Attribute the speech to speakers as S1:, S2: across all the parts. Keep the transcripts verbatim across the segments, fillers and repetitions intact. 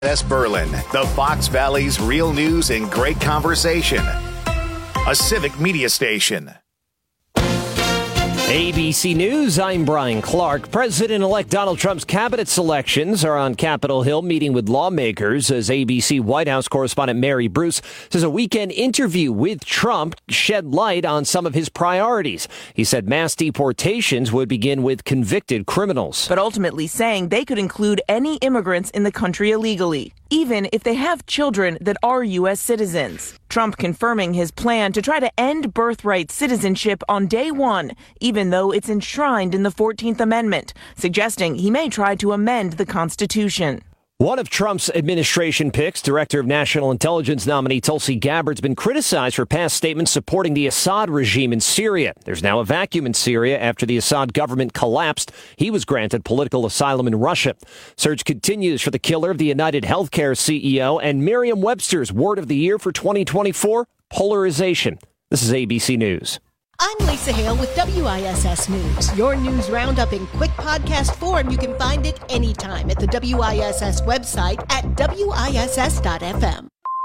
S1: S. Berlin, the Fox Valley's real news and great conversation. A civic media station.
S2: A B C News, I'm Brian Clark. President-elect Donald Trump's cabinet selections are on Capitol Hill meeting with lawmakers as A B C White House correspondent Mary Bruce says a weekend interview with Trump shed light on some of his priorities. He said mass deportations would begin with convicted criminals.
S3: But ultimately saying they could include any immigrants in the country illegally, even if they have children that are U S citizens. Trump confirming his plan to try to end birthright citizenship on day one, even though it's enshrined in the fourteenth Amendment, suggesting he may try to amend the Constitution.
S2: One of Trump's administration picks, Director of National Intelligence nominee Tulsi Gabbard's been criticized for past statements supporting the Assad regime in Syria. There's now a vacuum in Syria after the Assad government collapsed. He was granted political asylum in Russia. Search continues for the killer of the United Healthcare C E O and Merriam-Webster's word of the year for twenty twenty-four, polarization. This is A B C News.
S4: I'm Lisa Hale with W I S S News. Your news roundup in quick podcast form. You can find it anytime at the W I S S website at W I S S dot F M.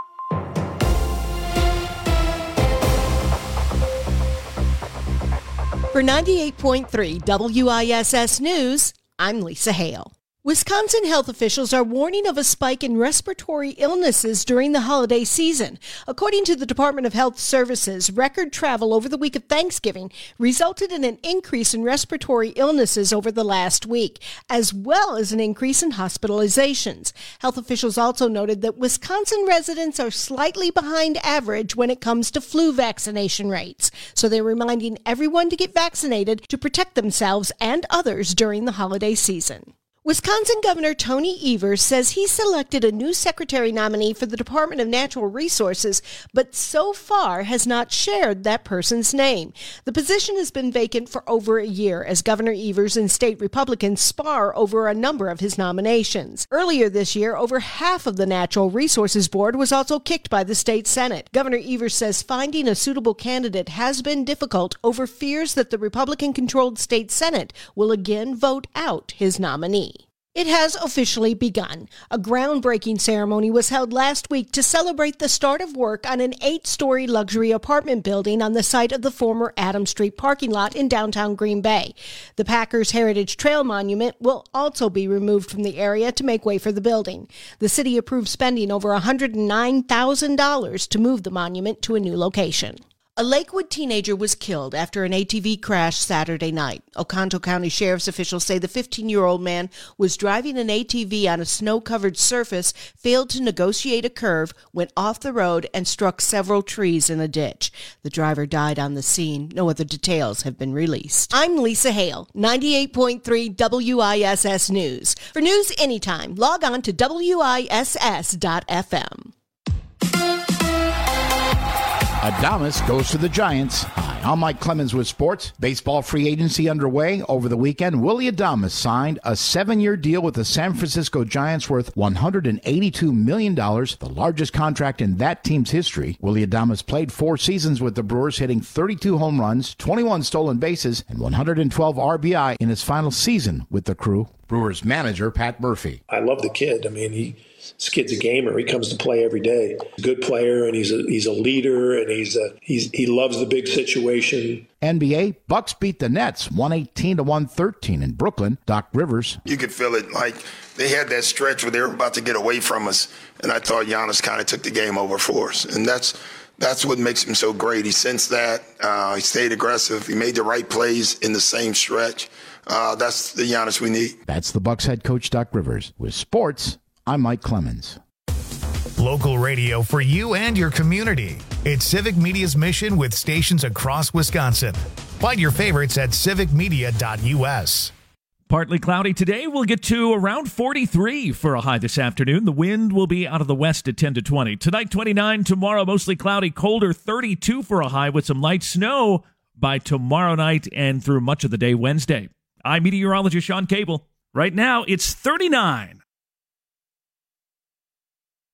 S4: For ninety-eight point three W I S S News, I'm Lisa Hale. Wisconsin health officials are warning of a spike in respiratory illnesses during the holiday season. According to the Department of Health Services, record travel over the week of Thanksgiving resulted in an increase in respiratory illnesses over the last week, as well as an increase in hospitalizations. Health officials also noted that Wisconsin residents are slightly behind average when it comes to flu vaccination rates. So they're reminding everyone to get vaccinated to protect themselves and others during the holiday season. Wisconsin Governor Tony Evers says he selected a new secretary nominee for the Department of Natural Resources, but so far has not shared that person's name. The position has been vacant for over a year as Governor Evers and state Republicans spar over a number of his nominations. Earlier this year, over half of the Natural Resources Board was also kicked by the state Senate. Governor Evers says finding a suitable candidate has been difficult over fears that the Republican-controlled state Senate will again vote out his nominee. It has officially begun. A groundbreaking ceremony was held last week to celebrate the start of work on an eight-story luxury apartment building on the site of the former Adams Street parking lot in downtown Green Bay. The Packers Heritage Trail Monument will also be removed from the area to make way for the building. The city approved spending over one hundred nine thousand dollars to move the monument to a new location. A Lakewood teenager was killed after an A T V crashed Saturday night. Oconto County Sheriff's officials say the fifteen-year-old man was driving an A T V on a snow-covered surface, failed to negotiate a curve, went off the road, and struck several trees in a ditch. The driver died on the scene. No other details have been released. I'm Lisa Hale, ninety-eight point three W I S S News. For news anytime, log on to W I S S dot F M.
S5: Adames goes to the Giants. Hi, I'm Mike Clemens with sports. Baseball free agency underway. Over the weekend, Willy Adames signed a seven-year deal with the San Francisco Giants worth one hundred eighty-two million dollars, the largest contract in that team's history. Willy Adames played four seasons with the Brewers, hitting thirty-two home runs, twenty-one stolen bases, and one hundred twelve R B I in his final season with the Crew. Brewers manager Pat Murphy.
S6: I love the kid. I mean, he... This kid's a gamer. He comes to play every day. He's a good player, and he's a he's a leader, and he's a he's he loves the big situation.
S5: N B A, Bucks beat the Nets one eighteen to one thirteen in Brooklyn. Doc Rivers.
S7: You could feel it like they had that stretch where they were about to get away from us, and I thought Giannis kind of took the game over for us, and that's that's what makes him so great. He sensed that. Uh, he stayed aggressive. He made the right plays in the same stretch. Uh, that's the Giannis we need.
S5: That's the Bucks head coach Doc Rivers. With sports, I'm Mike Clemens.
S8: Local radio for you and your community. It's Civic Media's mission with stations across Wisconsin. Find your favorites at civic media dot U S.
S9: Partly cloudy today. We'll get to around forty-three for a high this afternoon. The wind will be out of the west at ten to twenty. Tonight, twenty-nine. Tomorrow, mostly cloudy, colder, thirty-two for a high with some light snow by tomorrow night and through much of the day Wednesday. I'm meteorologist Sean Cable. Right now, it's thirty-nine.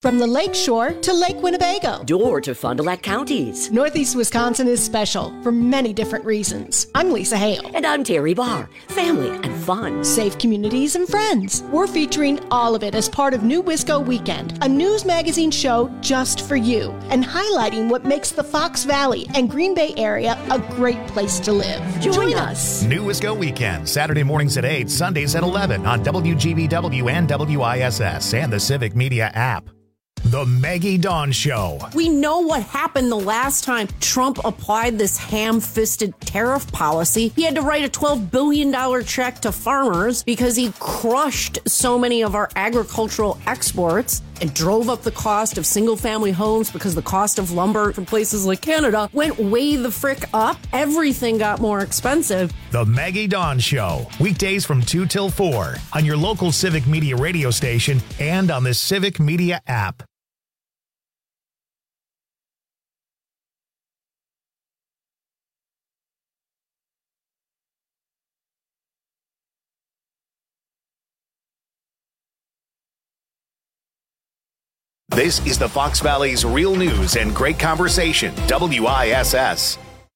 S4: From the Lake Shore to Lake Winnebago.
S10: Door to Fond du Lac counties.
S4: Northeast Wisconsin is special for many different reasons. I'm Lisa Hale.
S10: And I'm Terry Barr. Family and fun.
S4: Safe communities and friends. We're featuring all of it as part of New Wisco Weekend, a news magazine show just for you, and highlighting what makes the Fox Valley and Green Bay area a great place to live.
S10: Join,
S4: Join
S10: us.
S4: us.
S8: New Wisco Weekend, Saturday mornings at eight, Sundays at eleven on W G B W and W I S S and the Civic Media app. The Maggie Dawn Show.
S11: We know what happened the last time Trump applied this ham-fisted tariff policy. He had to write a twelve billion dollars check to farmers because he crushed so many of our agricultural exports and drove up the cost of single-family homes because the cost of lumber from places like Canada went way the frick up. Everything got more expensive.
S8: The Maggie Dawn Show. Weekdays from two till four on your local Civic Media radio station and on the Civic Media app.
S1: This is the Fox Valley's real news and great conversation, W I S S.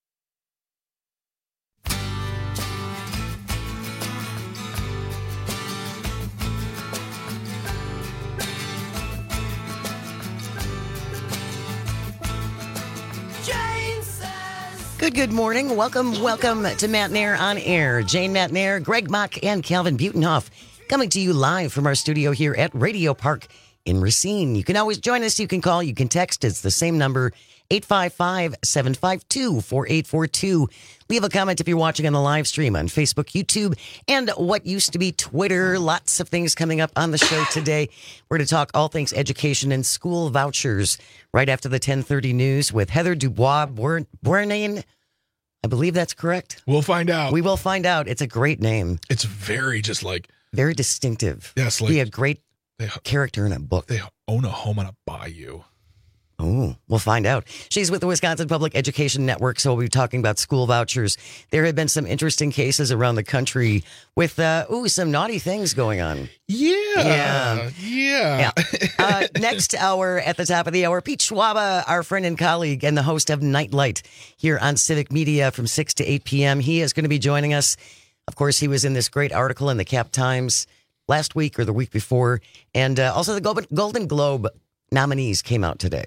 S12: Good, good morning. Welcome, welcome to Matt Nair on Air. Jane Matt Nair, Greg Mock, and Calvin Butenhoff coming to you live from our studio here at Radio Park in Racine. You can always join us. You can call. You can text. It's the same number, eight five five, seven five two, four eight four two. Leave a comment if you're watching on the live stream on Facebook, YouTube, and what used to be Twitter. Lots of things coming up on the show today. We're going to talk all things education and school vouchers right after the ten thirty news with Heather Dubois Bournain. I believe that's correct.
S13: We'll find out.
S12: We will find out. It's a great name.
S13: It's very just like...
S12: Very distinctive.
S13: Yes. Like
S12: be a great
S13: they,
S12: character in a book.
S13: They own a home on a bayou.
S12: Oh, we'll find out. She's with the Wisconsin Public Education Network, so we'll be talking about school vouchers. There have been some interesting cases around the country with, uh, ooh, some naughty things going on.
S13: Yeah.
S12: Yeah.
S13: Yeah.
S12: yeah. Uh, next hour, at the top of the hour, Pete Schwaba, our friend and colleague and the host of Nightlight here on Civic Media from six to eight p.m. He is going to be joining us. Of course, he was in this great article in the Cap Times last week or the week before. And uh, also the Golden Globe nominees came out today.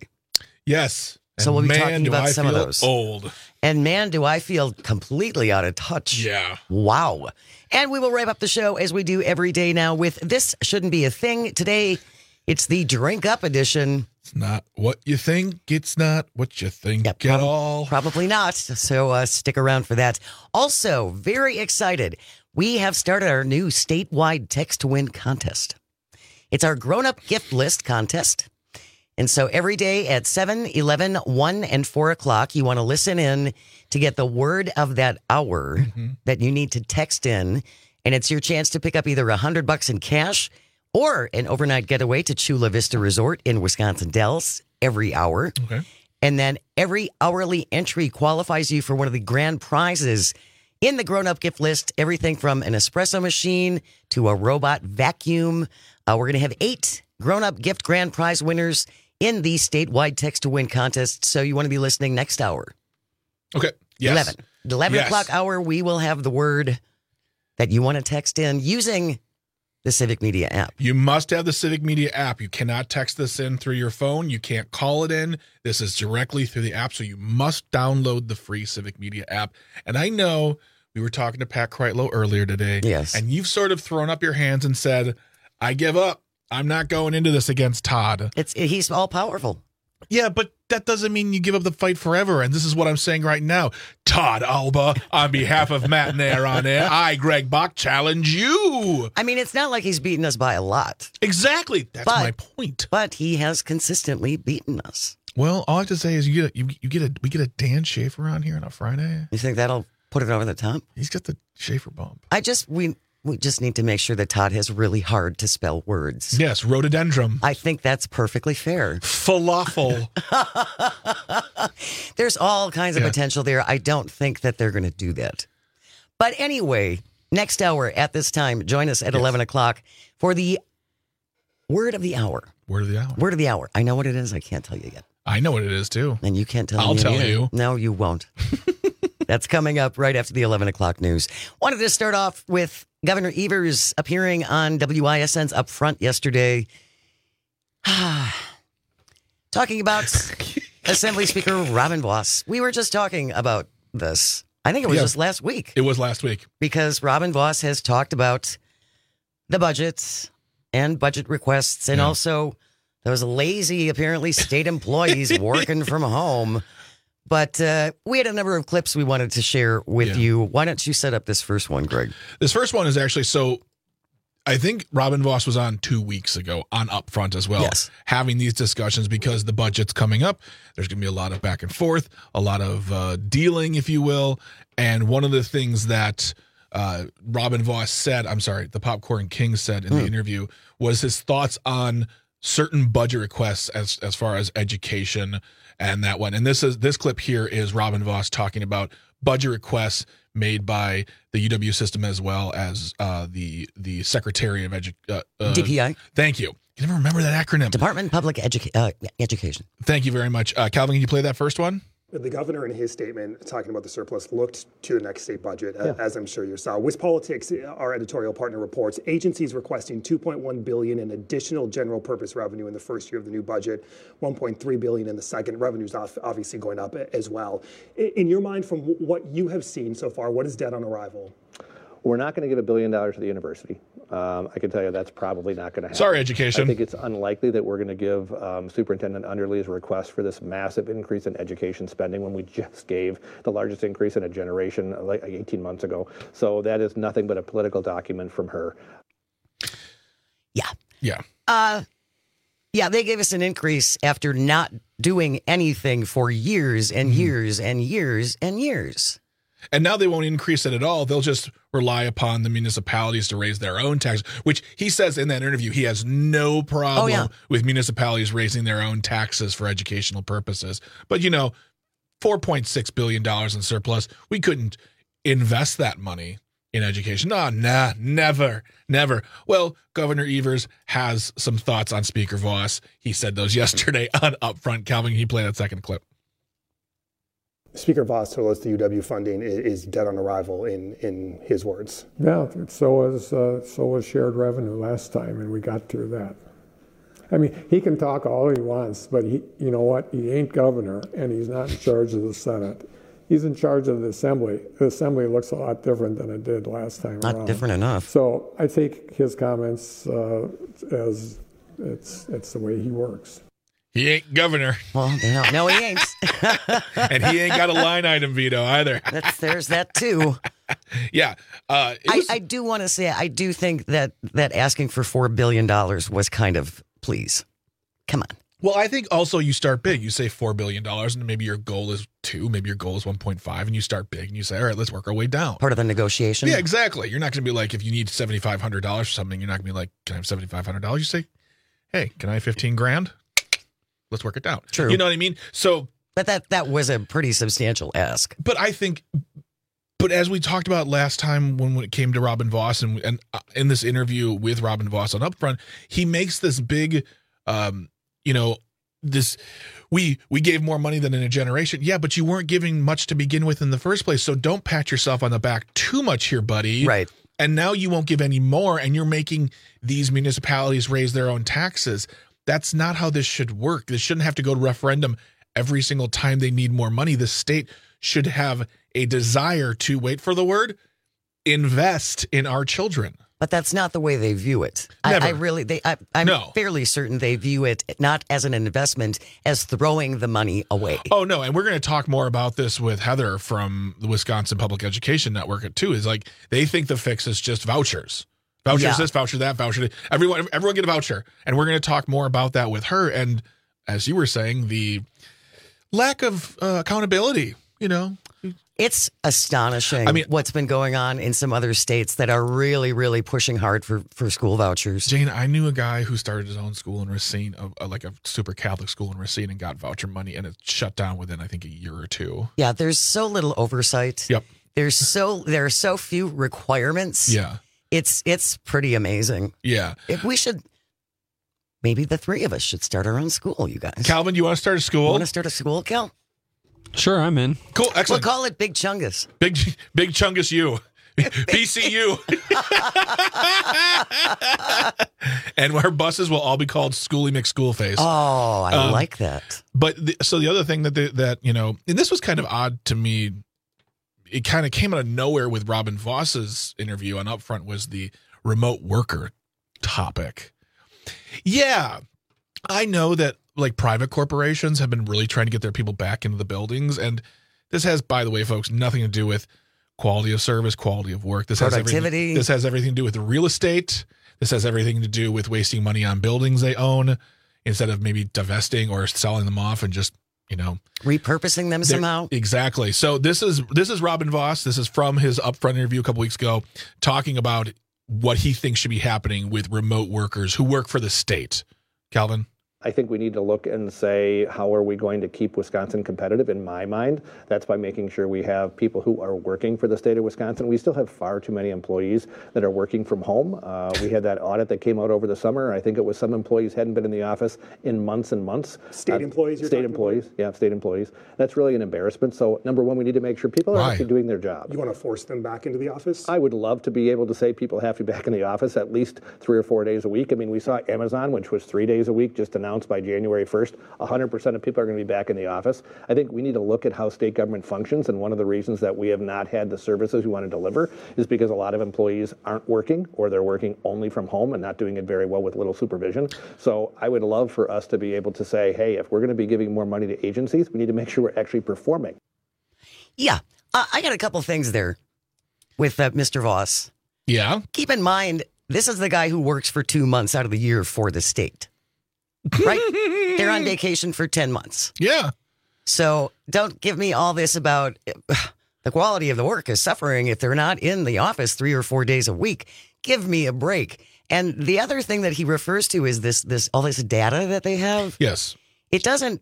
S13: Yes.
S12: So we'll be
S13: man,
S12: talking about
S13: I
S12: some of
S13: feel
S12: those.
S13: Old.
S12: And man, do I feel completely out of touch.
S13: Yeah.
S12: Wow. And we will wrap up the show as we do every day now with This Shouldn't Be a Thing. Today, it's the Drink Up edition.
S13: It's not what you think. It's not what you think
S12: Yep,
S13: at
S12: prob-
S13: all.
S12: Probably not. So uh, stick around for that. Also, very excited. We have started our new statewide text to win contest. It's our grown-up gift list contest. And so every day at seven, eleven, one, and four o'clock, you want to listen in to get the word of that hour mm-hmm. that you need to text in. And it's your chance to pick up either a hundred bucks in cash or an overnight getaway to Chula Vista Resort in Wisconsin Dells every hour.
S13: Okay.
S12: And then every hourly entry qualifies you for one of the grand prizes in the grown-up gift list. Everything from an espresso machine to a robot vacuum. Uh, we're going to have eight grown-up gift grand prize winners in the statewide text to win contest. So you want to be listening next hour.
S13: Okay. Yes.
S12: eleven. The eleven
S13: yes.
S12: o'clock hour, we will have the word that you want to text in using the Civic Media app.
S13: You must have the Civic Media app. You cannot text this in through your phone. You can't call it in. This is directly through the app. So you must download the free Civic Media app. And I know we were talking to Pat Kreitlow earlier today.
S12: Yes.
S13: And you've sort of thrown up your hands and said, I give up. I'm not going into this against Todd.
S12: It's he's all powerful.
S13: Yeah, but that doesn't mean you give up the fight forever. And this is what I'm saying right now. Todd Alba, on behalf of Matt Nair on Air, I, Greg Bach, challenge you.
S12: I mean, it's not like he's beaten us by a lot.
S13: Exactly. That's
S12: but,
S13: my point.
S12: But he has consistently beaten us.
S13: Well, all I have to say is you get a, you, you get a we get a Dan Schaefer on here on a Friday.
S12: You think that'll put it over the top?
S13: He's got the Schaefer bump.
S12: I just we. We just need to make sure that Todd has really hard to spell words.
S13: Yes, rhododendron.
S12: I think that's perfectly fair.
S13: Falafel.
S12: There's all kinds of
S13: yeah.
S12: potential there. I don't think that they're going to do that. But anyway, next hour at this time, join us at yes. eleven o'clock for the word of the hour.
S13: Word of the hour.
S12: Word of the hour. I know what it is. I can't tell you yet.
S13: I know what it is, too.
S12: And you can't tell
S13: I'll
S12: me.
S13: I'll tell
S12: either.
S13: you.
S12: No, you won't. That's coming up right after the eleven o'clock news. Wanted to start off with Governor Evers appearing on W I S N's Upfront yesterday. Talking about Assembly Speaker Robin Vos. We were just talking about this. I think it was
S13: Yeah.
S12: just last week.
S13: It was last week.
S12: Because Robin Vos has talked about the budgets and budget requests and
S13: Yeah.
S12: also those lazy, apparently, state employees working from home. But uh, we had a number of clips we wanted to share with
S13: Yeah.
S12: you. Why don't you set up this first one, Greg?
S13: This first one is actually, so I think Robin Vos was on two weeks ago on Upfront as well,
S12: Yes.
S13: having these discussions because the budget's coming up. There's going to be a lot of back and forth, a lot of uh, dealing, if you will. And one of the things that uh, Robin Vos said, I'm sorry, the Popcorn King said in
S12: Hmm.
S13: the interview was his thoughts on certain budget requests as as far as education and that one. And this is this clip here is Robin Vos talking about budget requests made by the U W system as well as uh, the the Secretary of Edu- uh, uh,
S12: D P I.
S13: Thank you. You never remember that acronym.
S12: Department of Public Educa- uh, Education.
S13: Thank you very much. Uh, Calvin, can you play that first one?
S14: The governor in his statement talking about the surplus looked to the next state budget,
S15: Yeah.
S14: as I'm sure you saw. WisPolitics, our editorial partner, reports agencies requesting two point one billion dollars in additional general purpose revenue in the first year of the new budget, one point three billion dollars in the second. Revenues off- obviously going up as well. I- In your mind, from what you have seen so far, what is dead on arrival?
S15: We're not going to give a billion dollars to the university. Um, I can tell you that's probably not going to happen.
S13: Sorry, education.
S15: I think it's unlikely that we're going to give um, Superintendent Underly's request for this massive increase in education spending when we just gave the largest increase in a generation like eighteen months ago. So that is nothing but a political document from her.
S12: Yeah.
S13: Yeah.
S12: Uh, yeah, they gave us an increase after not doing anything for years and
S13: Mm-hmm.
S12: years and years and years.
S13: And now they won't increase it at all. They'll just rely upon the municipalities to raise their own taxes, which he says in that interview, he has no problem
S12: Oh, yeah.
S13: with municipalities raising their own taxes for educational purposes. But, you know, four point six billion dollars in surplus, we couldn't invest that money in education. No, nah, never, never. Well, Governor Evers has some thoughts on Speaker Vos. He said those yesterday on Upfront. Calvin, can you play that second clip?
S14: Speaker Vos told us the U W funding i- is dead on arrival in, in his words.
S16: Yeah, so was uh, so was shared revenue last time, and we got through that. I mean, he can talk all he wants, but he, you know what? He ain't governor, and he's not in charge of the Senate. He's in charge of the Assembly. The Assembly looks a lot different than it did last time
S12: Not
S16: around.
S12: different enough.
S16: So I take his comments uh, as it's it's the way he works.
S13: He ain't governor.
S12: Well, no, no he ain't.
S13: And he ain't got a line item veto either.
S12: That's, there's that too.
S13: Yeah. Uh, it
S12: I,
S13: was-
S12: I do want to say, I do think that, that asking for four billion dollars was kind of, please, come on.
S13: Well, I think also you start big. You say four billion dollars and maybe your goal is two, maybe your goal is one point five, and you start big and you say, all right, let's work our way down.
S12: Part of the negotiation.
S13: Yeah, exactly. You're not going to be like, if you need seventy-five hundred dollars for something, you're not going to be like, can I have seventy-five hundred dollars? You say, hey, can I have fifteen grand? Let's work it down.
S12: True.
S13: You know what I mean? So,
S12: But that, that was a pretty substantial ask.
S13: but I think, but as we talked about last time when, when it came to Robin Vos and, and uh, in this interview with Robin Vos on Upfront, he makes this big, um, you know, this, we, we gave more money than in a generation. Yeah, but you weren't giving much to begin with in the first place. So don't pat yourself on the back too much here, buddy.
S12: Right.
S13: And now you won't give any more, and you're making these municipalities raise their own taxes. That's not how this should work. This shouldn't have to go to referendum every single time they need more money. The state should have a desire to, wait for the word, invest in our children.
S12: But that's not the way they view it. I,
S13: Never.
S12: I really, they, I, I'm
S13: No.
S12: fairly certain they view it not as an investment, as throwing the money away.
S13: Oh, no. And we're going to talk more about this with Heather from the Wisconsin Public Education Network, too. Is like they think the fix is just vouchers. Vouchers
S12: Yeah.
S13: this, voucher that, voucher that. Everyone, everyone get a voucher. And we're going to talk more about that with her. And as you were saying, the lack of uh, accountability, you know.
S12: It's astonishing
S13: I mean-
S12: what's been going on in some other states that are really, really pushing hard for, for school vouchers.
S13: Jane, I knew a guy who started his own school in Racine, a, a, like a super Catholic school in Racine, and got voucher money, and it shut down within, I think, a year or two.
S12: Yeah, there's so little oversight.
S13: Yep.
S12: There's so there are so few requirements.
S13: Yeah.
S12: It's it's pretty amazing.
S13: Yeah.
S12: If we should maybe the three of us should start our own school, you guys.
S13: Calvin, you want to start a school?
S12: You want to start a school, Cal?
S17: Sure, I'm in.
S13: Cool, excellent.
S12: We'll call it Big Chungus.
S13: Big Big Chungus U. B C U. And our buses will all be called Schoolie McSchoolface.
S12: Oh, I um, like that.
S13: But the, so the other thing that, they, that, you know, and this was kind of odd to me, it kind of came out of nowhere with Robin Voss's interview on Upfront, was the remote worker topic. Yeah, I know that like private corporations have been really trying to get their people back into the buildings. And this has, by the way, folks, nothing to do with quality of service, quality of work. This has everything, this has everything to do with real estate. This has everything to do with wasting money on buildings they own instead of maybe divesting or selling them off and just, you know,
S12: repurposing them somehow.
S13: Exactly. So this is this is Robin Voss. This is from his Upfront interview a couple weeks ago, talking about what he thinks should be happening with remote workers who work for the state. Calvin?
S15: I think we need to look and say, how are we going to keep Wisconsin competitive? In my mind, that's by making sure we have people who are working for the state of Wisconsin. We still have far too many employees that are working from home. Uh, we had that audit that came out over the summer. I think it was some employees hadn't been in the office in months and months.
S14: State uh, employees? You're
S15: state employees, about? yeah, state employees. That's really an embarrassment. So number one, we need to make sure people are
S13: Why?
S15: actually doing their job.
S14: You want to force them back into the office?
S15: I would love to be able to say people have to be back in the office at least three or four days a week. I mean, we saw Amazon, which was three days a week, just announced by January first, one hundred percent of people are going to be back in the office. I think we need to look at how state government functions, and one of the reasons that we have not had the services we want to deliver is because a lot of employees aren't working, or they're working only from home and not doing it very well with little supervision. So I would love for us to be able to say, hey, if we're going to be giving more money to agencies, we need to make sure we're actually performing.
S12: Yeah, uh, I got a couple things there with uh, Mister Voss.
S13: Yeah?
S12: Keep in mind, this is the guy who works for two months out of the year for the state. Right? They're on vacation for ten months.
S13: Yeah.
S12: So don't give me all this about uh, the quality of the work is suffering if they're not in the office three or four days a week. Give me a break. And the other thing that he refers to is this, this all this data that they have.
S13: Yes.
S12: It doesn't,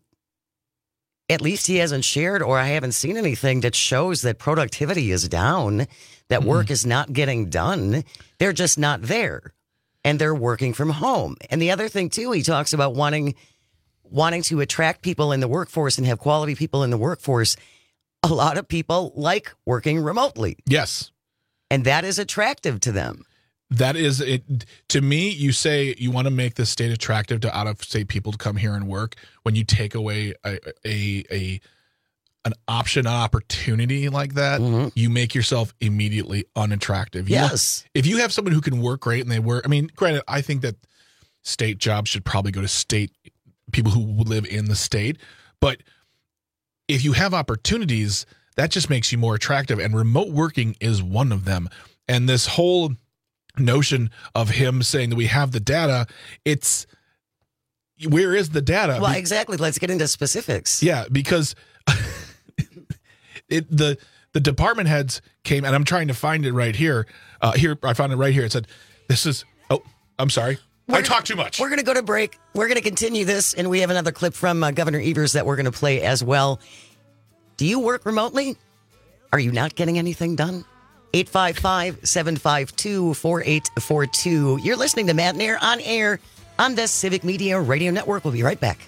S12: at least he hasn't shared, or I haven't seen anything that shows that productivity is down, that mm-hmm. work is not getting done. They're just not there. And they're working from home. And the other thing, too, he talks about wanting wanting to attract people in the workforce and have quality people in the workforce. A lot of people like working remotely.
S13: Yes.
S12: And that is attractive to them.
S13: That is it. To me, you say you want to make the state attractive to out-of-state people to come here and work. When you take away a a, a an option, an opportunity like that, mm-hmm. you make yourself immediately unattractive. You
S12: yes.
S13: know, if you have someone who can work great and they work, I mean, granted, I think that state jobs should probably go to state people who live in the state. But if you have opportunities, that just makes you more attractive. And remote working is one of them. And this whole notion of him saying that we have the data, it's, where is the data?
S12: Well, exactly. Let's get into specifics.
S13: Yeah, because it the the department heads came, and I'm trying to find it right here. Uh, here, I found it right here. It said, this is, oh, I'm sorry.
S12: We're
S13: I talk too much.
S12: We're going to go to break. We're going to continue this, and we have another clip from uh, Governor Evers that we're going to play as well. Do you work remotely? Are you not getting anything done? eight five five, seven five two, four eight four two. You're listening to Matt and Air on air on the Civic Media Radio Network. We'll be right back.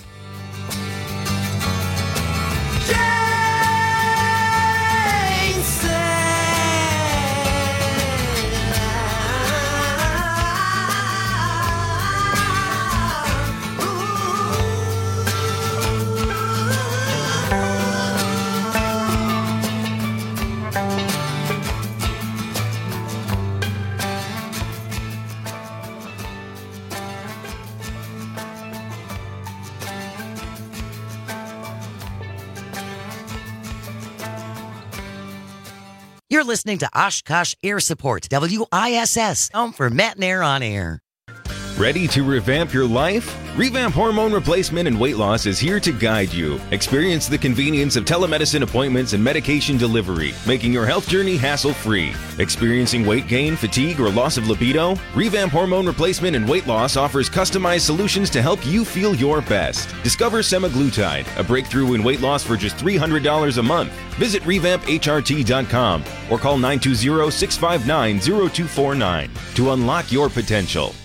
S12: You're listening to Oshkosh Air Support, W I S S, home for Matt and Air on air.
S18: Ready to revamp your life? Revamp Hormone Replacement and Weight Loss is here to guide you. Experience the convenience of telemedicine appointments and medication delivery, making your health journey hassle-free. Experiencing weight gain, fatigue, or loss of libido? Revamp Hormone Replacement and Weight Loss offers customized solutions to help you feel your best. Discover semaglutide, a breakthrough in weight loss for just three hundred dollars a month. Visit revamp H R T dot com or call nine two zero, six five nine, zero two four nine to unlock your potential.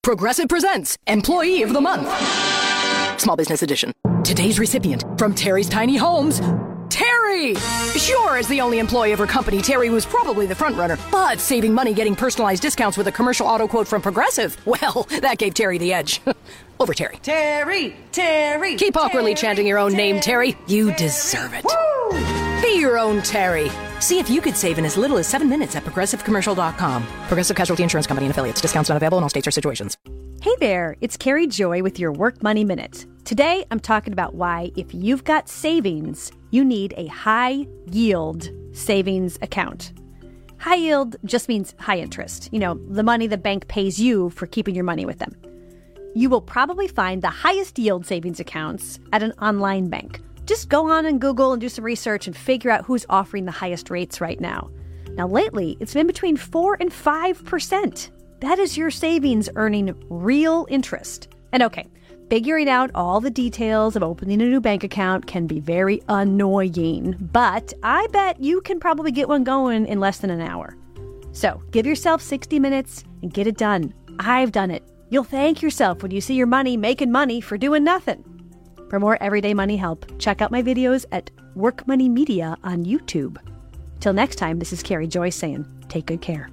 S19: Progressive presents Employee of the Month. Small Business Edition. Today's recipient from Terry's Tiny Homes, Terry! Sure, as the only employee of her company, Terry was probably the front runner, but saving money getting personalized discounts with a commercial auto quote from Progressive, well, that gave Terry the edge. Over Terry.
S20: Terry! Terry!
S19: Keep awkwardly
S20: Terry,
S19: chanting your own
S20: Terry,
S19: name, Terry. You
S20: Terry.
S19: deserve it.
S20: Woo!
S19: Be your own Terry. See if you could save in as little as seven minutes at progressive commercial dot com. Progressive Casualty Insurance Company and Affiliates. Discounts not available in all states or situations.
S21: Hey there, it's Carrie Joy with your Work Money Minute. Today, I'm talking about why, if you've got savings, you need a high yield savings account. High yield just means high interest. You know, the money the bank pays you for keeping your money with them. You will probably find the highest yield savings accounts at an online bank. Just go on and Google and do some research and figure out who's offering the highest rates right now. Now, lately, it's been between four and five percent. That is your savings earning real interest. And okay, figuring out all the details of opening a new bank account can be very annoying, but I bet you can probably get one going in less than an hour. So give yourself sixty minutes and get it done. I've done it. You'll thank yourself when you see your money making money for doing nothing. For more everyday money help, check out my videos at Work Money Media on YouTube. Till next time, this is Carrie Joy saying, take good care.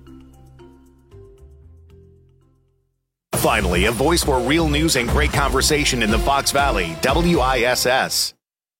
S1: Finally, a voice for real news and great conversation in the Fox Valley, W I S S.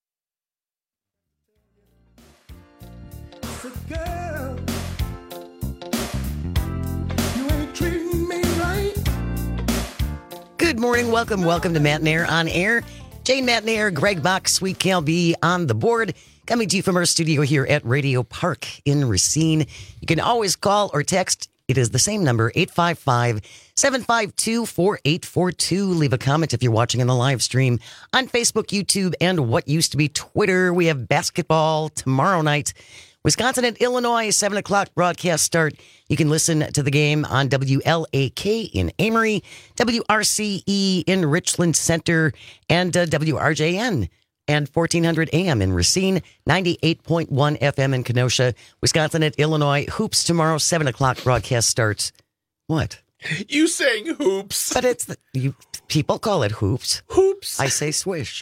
S12: Good morning. Welcome. Welcome to Matt and Air on Air. Jane, Matt and Air, Greg Bach, Sweet Cal B on the board. Coming to you from our studio here at Radio Park in Racine. You can always call or text. It is the same number, eight five five, seven five two, four eight four two. Leave a comment if you're watching on the live stream on Facebook, YouTube, and what used to be Twitter. We have basketball tomorrow night. Wisconsin and Illinois, seven o'clock broadcast start. You can listen to the game on W L A K in Amory, W R C E in Richland Center, and uh, W R J N and fourteen hundred A M in Racine, ninety-eight point one F M in Kenosha. Wisconsin at Illinois. Hoops tomorrow, seven o'clock broadcast starts. What?
S13: You saying hoops.
S12: But it's the, you people call it hoops.
S13: Hoops.
S12: I say swish.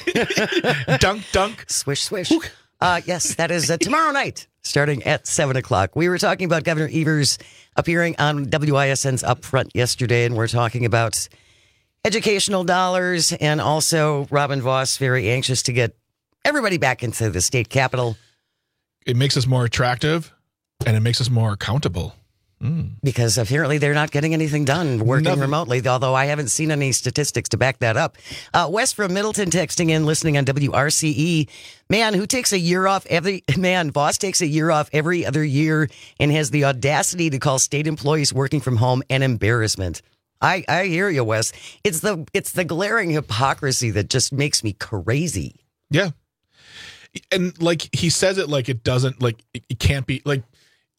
S13: Dunk, dunk.
S12: Swish, swish. Uh, yes, that is uh, tomorrow night, starting at seven o'clock. We were talking about Governor Evers appearing on W I S N's Upfront yesterday, and we're talking about educational dollars, and also Robin Vos very anxious to get everybody back into the state capitol.
S13: It makes us more attractive, and it makes us more accountable. Mm.
S12: Because apparently they're not getting anything done working Nothing. remotely, although I haven't seen any statistics to back that up. Uh, Wes from Middleton texting in, listening on W R C E. Man, who takes a year off every, man, Voss takes a year off every other year and has the audacity to call state employees working from home an embarrassment. I, I hear you, Wes. It's the it's the glaring hypocrisy that just makes me crazy.
S13: Yeah. And like he says it like it doesn't, like it, it can't be, like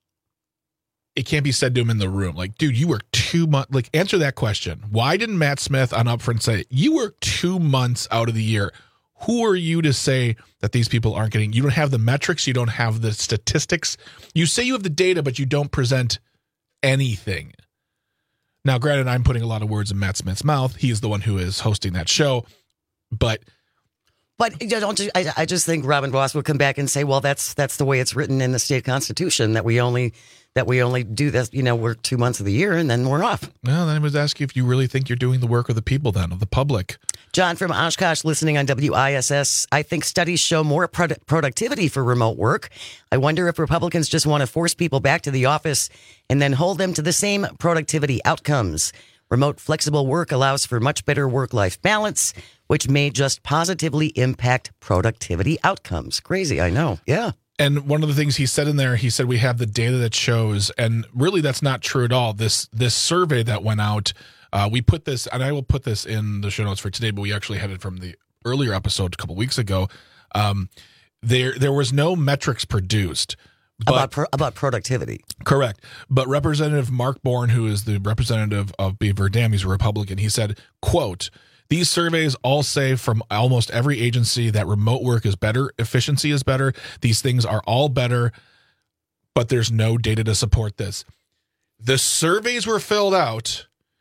S13: it can't be said to him in the room. Like, dude, you work two months. Like, answer that question. Why didn't Matt Smith on Upfront say, you work two months out of the year? Who are you to say that these people aren't getting, you don't have the metrics, you don't have the statistics. You say you have the data, but you don't present anything. Now, granted, I'm putting a lot of words in Matt Smith's mouth. He is the one who is hosting that show. But
S12: But you don't. I, I just think Robin Vos will come back and say, "Well, that's that's the way it's written in the state constitution that we only that we only do this. You know, work two months of the year and then we're off."
S13: Well, then I was asking if you really think you're doing the work of the people, then of the public.
S12: John from Oshkosh, listening on W I S S. I think studies show more produ- productivity for remote work. I wonder if Republicans just want to force people back to the office and then hold them to the same productivity outcomes. Remote flexible work allows for much better work-life balance, which may just positively impact productivity outcomes. Crazy, I know. Yeah.
S13: And one of the things he said in there, he said we have the data that shows, and really that's not true at all. This this survey that went out, uh, we put this, and I will put this in the show notes for today, but we actually had it from the earlier episode a couple weeks ago. Um, there there was no metrics produced. But,
S12: about pro- about productivity.
S13: Correct. But Representative Mark Bourne, who is the representative of Beaver Dam, he's a Republican, he said, quote, "These surveys all say from almost every agency that remote work is better, efficiency is better. These things are all better, but there's no data to support this." The surveys were filled out.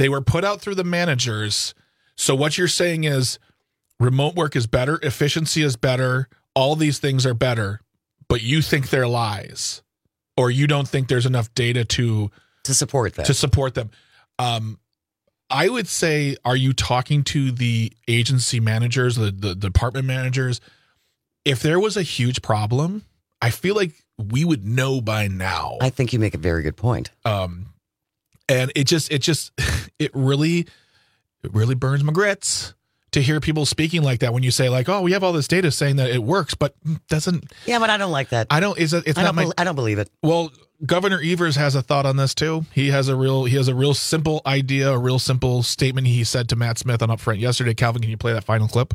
S13: They were put out through the managers. So what you're saying is remote work is better, efficiency is better, all these things are better, but you think they're lies, or you don't think there's enough data to
S12: to support them.
S13: To support them. Um, I would say, are you talking to the agency managers, the, the department managers? If there was a huge problem, I feel like we would know by now.
S12: I think you make a very good point.
S13: Um, and it just, it just, it really, it really burns my grits to hear people speaking like that when you say like, oh, we have all this data saying that it works, but doesn't.
S12: Yeah, but I don't like that.
S13: I don't, is it, it's
S12: I
S13: not
S12: don't
S13: my,
S12: be, I don't believe it.
S13: Well, Governor Evers has a thought on this too. He has a real, he has a real simple idea, a real simple statement he said to Matt Smith on Upfront yesterday. Calvin, can you play that final clip?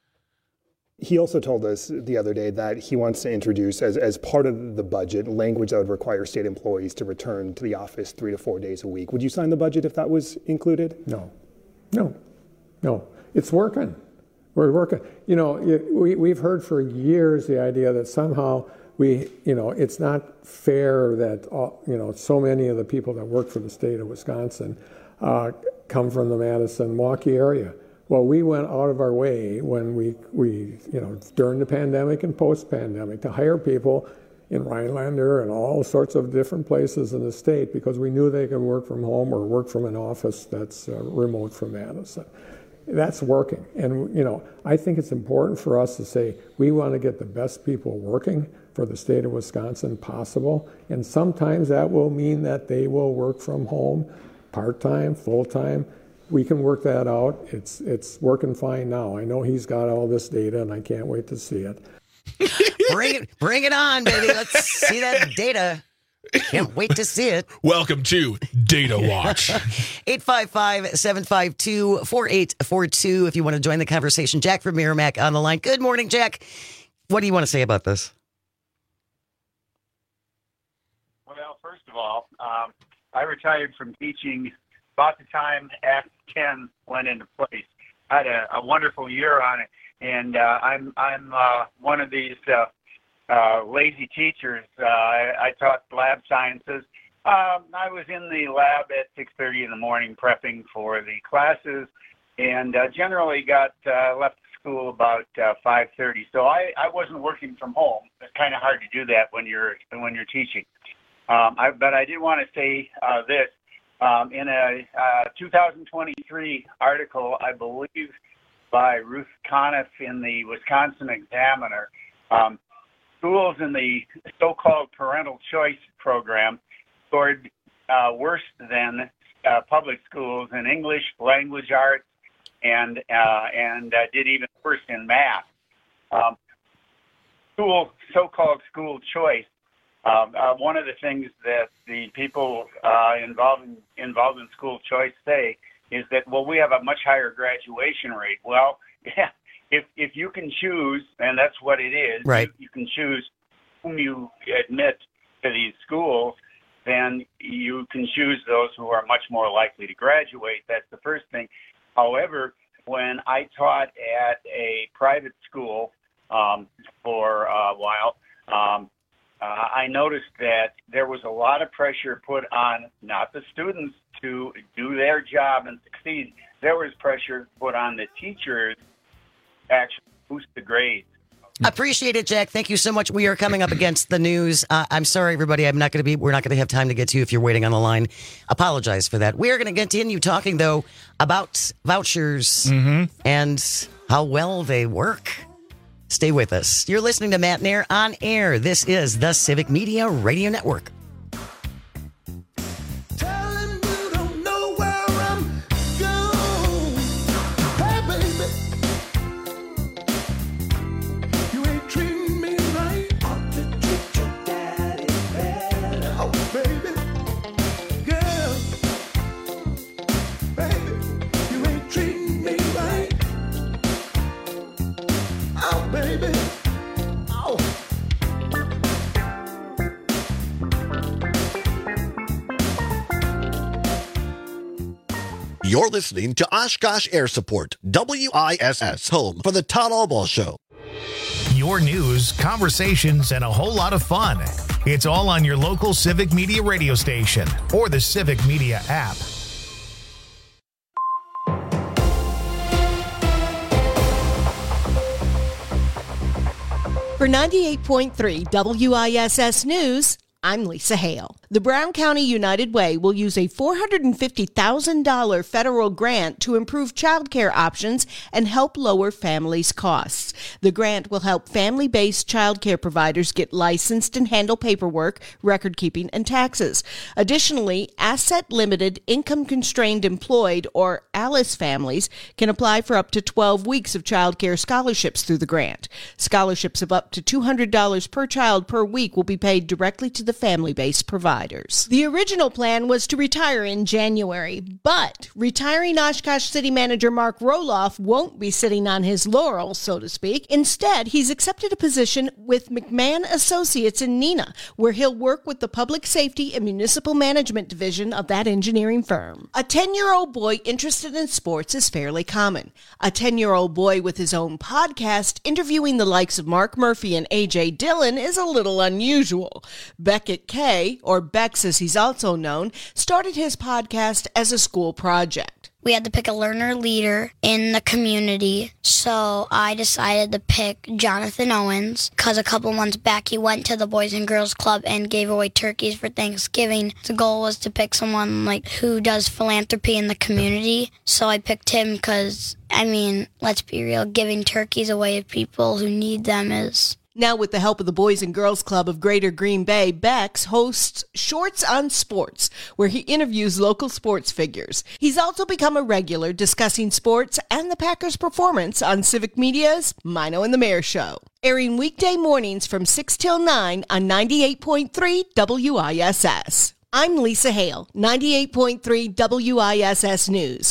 S14: He also told us the other day that he wants to introduce, as, as part of the budget, language that would require state employees to return to the office three to four days a week. Would you sign the budget if that was included?
S16: No, no, no. It's working. We're working. You know, we, we've heard for years the idea that somehow we, you know, it's not fair that, all, you know, so many of the people that work for the state of Wisconsin uh, come from the Madison-Milwaukee area. Well, we went out of our way when we, we, you know, during the pandemic and post-pandemic to hire people in Rhinelander and all sorts of different places in the state because we knew they could work from home or work from an office that's uh, remote from Madison. That's working. And, you know, I think it's important for us to say we want to get the best people working for the state of Wisconsin possible. And sometimes that will mean that they will work from home part-time, full-time. We can work that out. It's it's working fine now. I know he's got all this data, and I can't wait to see it.
S12: Bring it, bring it on, baby. Let's see that data. Can't wait to see it.
S13: Welcome to Data Watch.
S12: eight five five, seven five two, four eight four two if you want to join the conversation. Jack from Merrimack on the line. Good morning, Jack. What do you want to say about this?
S3: Well, first of all, um, I retired from teaching about the time Act ten went into place. I had a, a wonderful year on it, and uh, I'm I'm uh, one of these uh, uh, lazy teachers. Uh, I, I taught lab sciences. Um, I was in the lab at six thirty in the morning prepping for the classes, and uh, generally got uh, left school about uh, five thirty. So I, I wasn't working from home. It's kind of hard to do that when you're when you're teaching. Um, I, but I did want to say uh, this. Um, in a uh, two thousand twenty-three article, I believe, by Ruth Conniff in the Wisconsin Examiner, um, schools in the so-called parental choice program scored uh, worse than uh, public schools in English, language arts, and uh, and uh, did even worse in math. Um, school, so-called school choice. Uh, uh, one of the things that the people uh, involved in, involved in school choice say is that, well, we have a much higher graduation rate. Well, yeah, if if you can choose, and that's what it is,
S12: right.
S3: you, you can choose whom you admit to these schools, then you can choose those who are much more likely to graduate. That's the first thing. However, when I taught at a private school um, for a while, um, Uh, I noticed that there was a lot of pressure put on not the students to do their job and succeed. There was pressure put on the teachers to actually boost the grades.
S12: Appreciate it, Jack. Thank you so much. We are coming up against the news. Uh, I'm sorry, everybody. I'm not going to be. We're not going to have time to get to you if you're waiting on the line. Apologize for that. We are going to continue talking though about vouchers
S13: mm-hmm.
S12: and how well they work. Stay with us. You're listening to Matt Nair on air. This is the Civic Media Radio Network.
S22: You're listening to Oshkosh Air Support, W I S S, home for the Todd Albaugh Show.
S8: Your news, conversations, and a whole lot of fun. It's all on your local Civic Media radio station or the Civic Media app.
S4: For ninety-eight point three W I S S News, I'm Lisa Hale. The Brown County United Way will use a four hundred fifty thousand dollars federal grant to improve child care options and help lower families' costs. The grant will help family-based child care providers get licensed and handle paperwork, record-keeping, and taxes. Additionally, asset-limited, income-constrained employed, or ALICE families can apply for up to twelve weeks of child care scholarships through the grant. Scholarships of up to two hundred dollars per child per week will be paid directly to the family-based providers. The original plan was to retire in January, but retiring Oshkosh City Manager Mark Roloff won't be sitting on his laurels, so to speak. Instead, he's accepted a position with McMahon Associates in Neenah, where he'll work with the Public Safety and Municipal Management Division of that engineering firm. A ten-year-old boy interested in sports is fairly common. A ten-year-old boy with his own podcast interviewing the likes of Mark Murphy and A J Dillon is a little unusual. Beckett K, or Bex as he's also known, started his podcast as a school project.
S2: We had to pick a learner leader in the community, so I decided to pick Jonathan Owens, because a couple months back he went to the Boys and Girls Club and gave away turkeys for Thanksgiving. The goal was to pick someone like who does philanthropy in the community, so I picked him because, I mean, let's be real, giving turkeys away to people who need them is...
S4: Now, with the help of the Boys and Girls Club of Greater Green Bay, Bex hosts Shorts on Sports, where he interviews local sports figures. He's also become a regular discussing sports and the Packers' performance on Civic Media's Mino and the Mayor Show, airing weekday mornings from six till nine on ninety-eight point three W I S S. I'm Lisa Hale, ninety-eight point three W I S S News.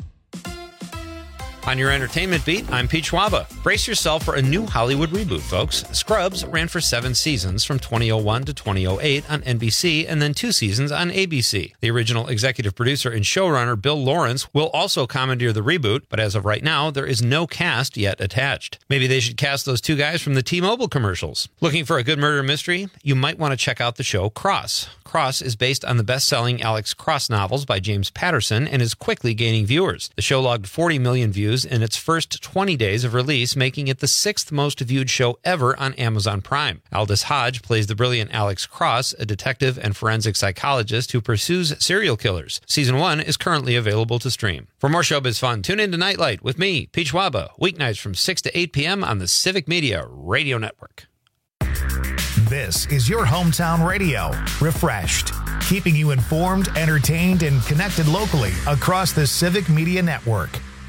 S6: On your entertainment beat, I'm Pete Schwaba. Brace yourself for a new Hollywood reboot, folks. Scrubs ran for seven seasons from twenty oh one to twenty oh eight on N B C and then two seasons on A B C. The original executive producer and showrunner Bill Lawrence will also commandeer the reboot, but as of right now, there is no cast yet attached. Maybe they should cast those two guys from the T-Mobile commercials. Looking for a good murder mystery? You might want to check out the show Cross. Cross is based on the best-selling Alex Cross novels by James Patterson and is quickly gaining viewers. The show logged forty million views in its first twenty days of release, making it the sixth most viewed show ever on Amazon Prime. Aldous Hodge plays the brilliant Alex Cross, a detective and forensic psychologist who pursues serial killers. Season one is currently available to stream. For more showbiz fun, tune in to Nightlight with me, Pete Schwaba, weeknights from six to eight p.m. on the Civic Media Radio Network.
S8: This is your hometown radio, refreshed, keeping you informed, entertained, and connected locally across the Civic Media Network.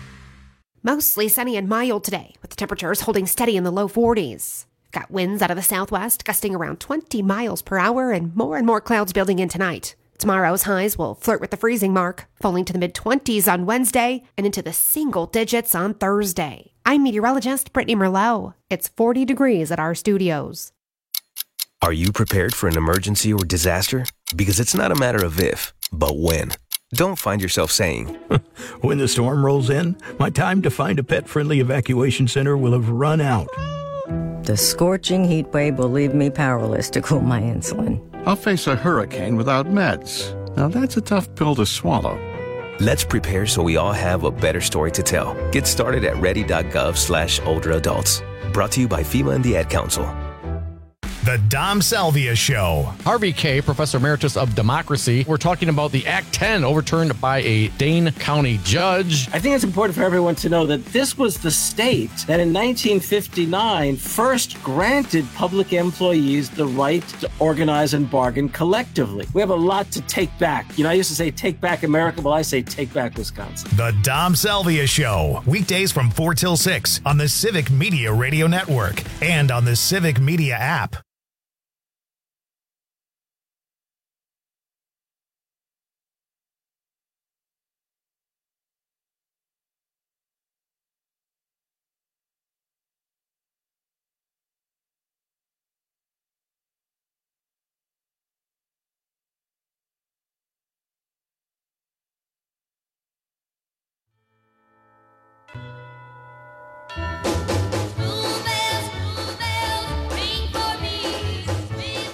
S23: Mostly sunny and mild today, with temperatures holding steady in the low forties. Got winds out of the southwest gusting around twenty miles per hour and more and more clouds building in tonight. Tomorrow's highs will flirt with the freezing mark, falling to the mid-twenties on Wednesday and into the single digits on Thursday. I'm meteorologist Brittany Merlot. It's forty degrees at our studios.
S24: Are you prepared for an emergency or disaster? Because it's not a matter of if, but when. Don't find yourself saying,
S25: when the storm rolls in, my time to find a pet-friendly evacuation center will have run out.
S26: The scorching heat wave will leave me powerless to cool my insulin.
S27: I'll face a hurricane without meds. Now that's a tough pill to swallow.
S24: Let's prepare so we all have a better story to tell. Get started at ready.gov slash older adults. Brought to you by FEMA and the Ad Council.
S8: The Dom Salvia Show.
S28: Harvey Kaye, Professor Emeritus of Democracy. We're talking about the Act ten overturned by a Dane County judge.
S29: I think it's important for everyone to know that this was the state that in nineteen fifty-nine first granted public employees the right to organize and bargain collectively. We have a lot to take back. You know, I used to say take back America. Well, I say take back Wisconsin.
S8: The Dom Salvia Show. Weekdays from four till six on the Civic Media Radio Network and on the Civic Media app.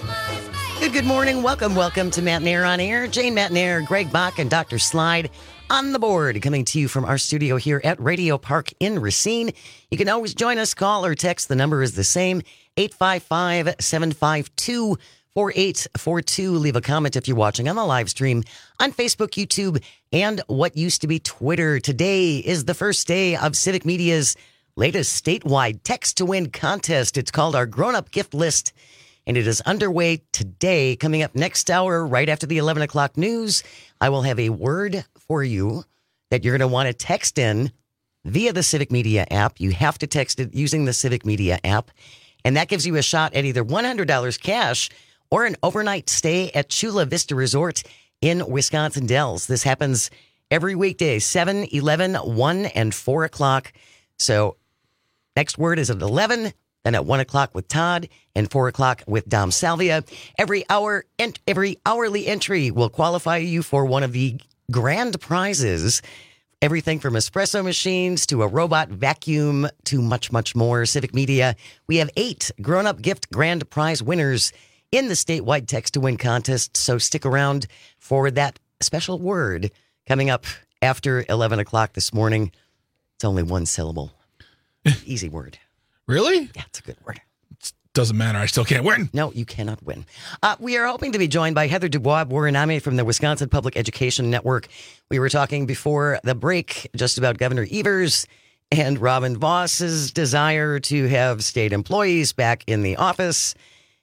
S12: Good, good morning. Welcome, welcome to Matt and Air on Air. Jane Matt and Air, Greg Bach, and Doctor Slide on the board, coming to you from our studio here at Radio Park in Racine. You can always join us, call or text. The number is the same, eight five five, seven five two, four eight four two. Leave a comment if you're watching on the live stream on Facebook, YouTube, and what used to be Twitter. Today is the first day of Civic Media's latest statewide text to win contest. It's called our Grown Up Gift List, and it is underway today. Coming up next hour, right after the eleven o'clock news, I will have a word for you that you're going to want to text in via the Civic Media app. You have to text it using the Civic Media app, and that gives you a shot at either one hundred dollars cash or an overnight stay at Chula Vista Resort in Wisconsin Dells. This happens every weekday, seven, eleven, one, and four o'clock. So next word is at eleven, then at one o'clock with Todd, and four o'clock with Dom Salvia. Every hour and every hourly entry will qualify you for one of the grand prizes. Everything from espresso machines to a robot vacuum to much, much more. Civic Media, we have eight grown-up gift grand prize winners in the statewide text to win contest. So stick around for that special word coming up after eleven o'clock this morning. It's only one syllable. Easy word.
S13: Really?
S12: Yeah, it's a good word.
S13: It doesn't matter. I still can't win.
S12: No, you cannot win. Uh, we are hoping to be joined by Heather Dubois-Boriname from the Wisconsin Public Education Network. We were talking before the break just about Governor Evers and Robin Voss's desire to have state employees back in the office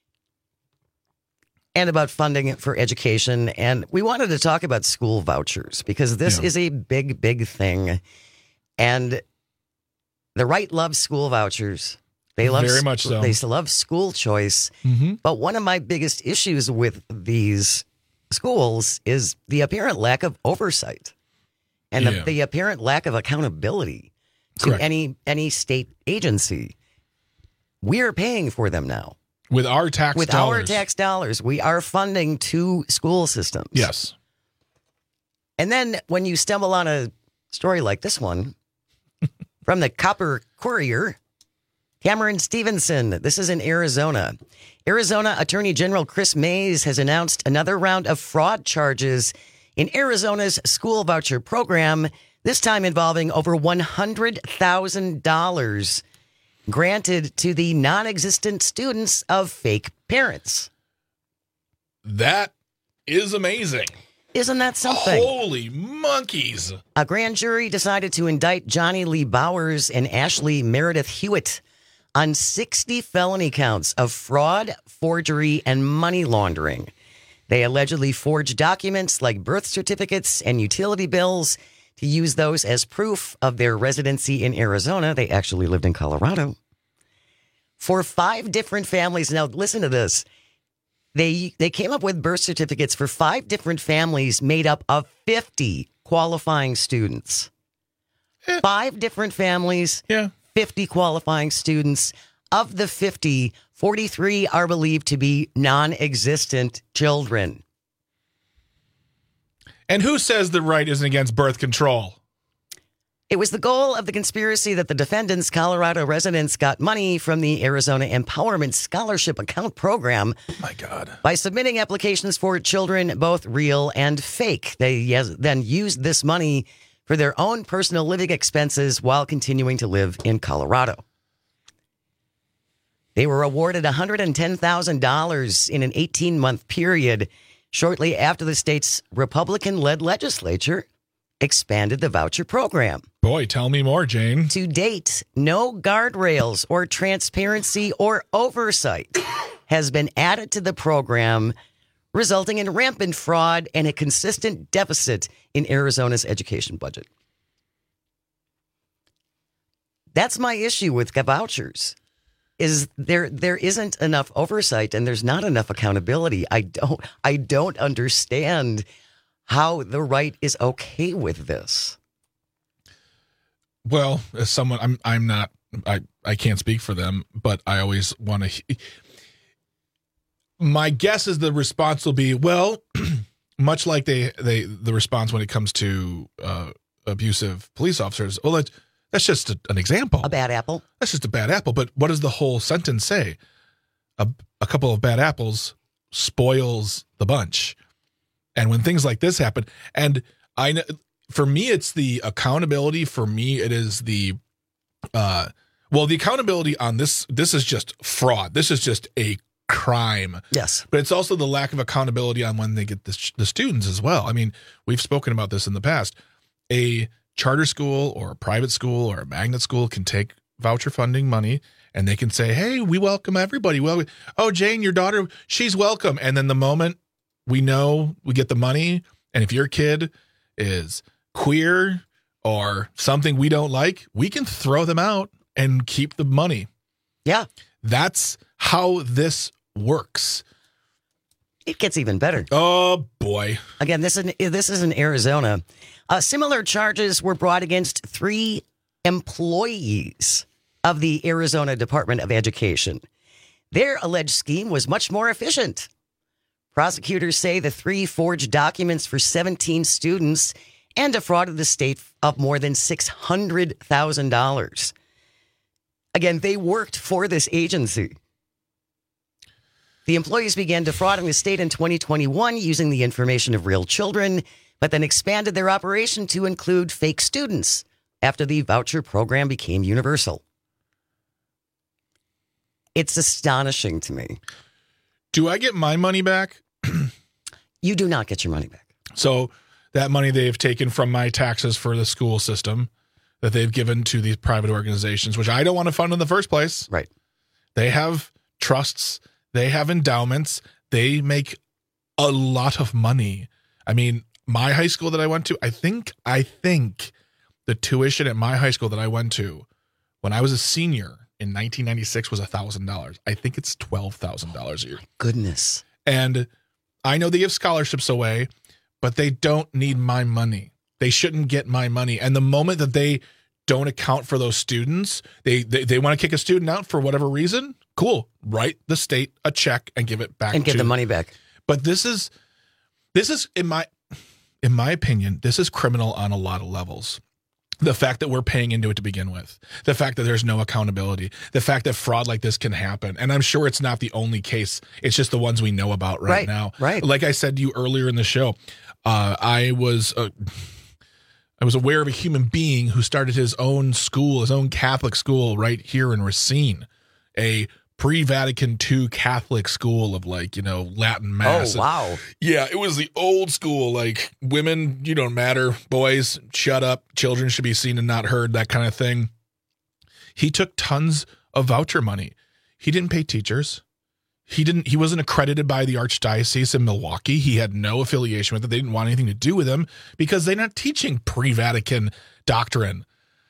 S12: and about funding for education. And we wanted to talk about school vouchers because this yeah. is a big, big thing. And the right loves school vouchers. They love
S13: very much so.
S12: They love school choice.
S13: Mm-hmm.
S12: But one of my biggest issues with these schools is the apparent lack of oversight and
S13: yeah.
S12: the, the apparent lack of accountability to
S13: Correct.
S12: any any state agency. We're paying for them now.
S13: With our tax
S12: with
S13: dollars.
S12: our tax dollars, we are funding two school systems.
S13: Yes.
S12: And then when you stumble on a story like this one from the Copper Courier, Cameron Stevenson, this is in Arizona. Arizona Attorney General Chris Mays has announced another round of fraud charges in Arizona's school voucher program, this time involving over one hundred thousand dollars granted to the non-existent students of fake parents.
S13: That is amazing.
S12: Isn't that something?
S13: Holy monkeys.
S12: A grand jury decided to indict Johnny Lee Bowers and Ashley Meredith Hewitt on sixty felony counts of fraud, forgery, and money laundering. They allegedly forged documents like birth certificates and utility bills to use those as proof of their residency in Arizona. They actually lived in Colorado. For five different families. Now, listen to this. They they came up with birth certificates for five different families made up of fifty qualifying students.
S13: Eh.
S12: Five different families,
S13: yeah.
S12: fifty qualifying students. Of the fifty, forty-three are believed to be non-existent children.
S13: And who says the right isn't against birth control?
S12: It was the goal of the conspiracy that the defendants, Colorado residents, got money from the Arizona Empowerment Scholarship Account Program.
S13: Oh my God.
S12: By submitting applications for children, both real and fake. They yes, then used this money for their own personal living expenses while continuing to live in Colorado. They were awarded one hundred ten thousand dollars in an eighteen-month period shortly after the state's Republican-led legislature expanded the voucher program.
S13: Boy, tell me more, Jane.
S12: To date, no guardrails or transparency or oversight has been added to the program, resulting in rampant fraud and a consistent deficit in Arizona's education budget. That's my issue with vouchers. Is there there isn't enough oversight and there's not enough accountability. I don't I don't understand how the right is okay with this.
S13: Well, as someone, I'm I'm not, I, I can't speak for them, but I always want to, my guess is the response will be, well, much like they, they the response when it comes to uh, abusive police officers, well, that's, that's just a, an example.
S12: A bad apple.
S13: That's just a bad apple, but what does the whole sentence say? A, a couple of bad apples spoils the bunch. And when things like this happen, and I know for me, it's the accountability. For me, it is the, uh, well, the accountability on this, this is just fraud. This is just a crime.
S12: Yes.
S13: But it's also the lack of accountability on when they get the, the students as well. I mean, we've spoken about this in the past. A charter school or a private school or a magnet school can take voucher funding money and they can say, hey, we welcome everybody. Well, oh, Jane, your daughter, she's welcome. And then the moment we know we get the money, and if your kid is queer or something we don't like, we can throw them out and keep the money.
S12: Yeah.
S13: That's how this works.
S12: It gets even better.
S13: Oh, boy.
S12: Again, this is, this is in Arizona. Uh, similar charges were brought against three employees of the Arizona Department of Education. Their alleged scheme was much more efficient. Prosecutors say the three forged documents for seventeen students and defrauded the state of more than six hundred thousand dollars. Again, they worked for this agency. The employees began defrauding the state in twenty twenty-one using the information of real children, but then expanded their operation to include fake students after the voucher program became universal. It's astonishing to me.
S13: Do I get my money back?
S12: You do not get your money back.
S13: So that money they've taken from my taxes for the school system that they've given to these private organizations, which I don't want to fund in the first place.
S12: Right.
S13: They have trusts. They have endowments. They make a lot of money. I mean, my high school that I went to, I think, I think the tuition at my high school that I went to when I was a senior in nineteen ninety-six was one thousand dollars. I think it's twelve thousand dollars a year.
S12: Goodness.
S13: And I know they give scholarships away, but they don't need my money. They shouldn't get my money. And the moment that they don't account for those students, they they, they want to kick a student out for whatever reason, cool. Write the state a check and give it back.
S12: And get
S13: to,
S12: the money back.
S13: But this is, this is, in my, in my opinion, this is criminal on a lot of levels. The fact that we're paying into it to begin with, the fact that there's no accountability, the fact that fraud like this can happen. And I'm sure it's not the only case. It's just the ones we know about right,
S12: right
S13: now.
S12: Right.
S13: Like I said to you earlier in the show, uh, I was, uh, I was aware of a human being who started his own school, his own Catholic school right here in Racine, a pre-Vatican two Catholic school of like, you know, Latin mass.
S12: Oh, wow.
S13: Yeah, it was the old school, like women, you don't matter, boys, shut up, children should be seen and not heard, that kind of thing. He took tons of voucher money. He didn't pay teachers. He didn't, he wasn't accredited by the Archdiocese in Milwaukee. He had no affiliation with it. They didn't want anything to do with him because they're not teaching pre-Vatican doctrine.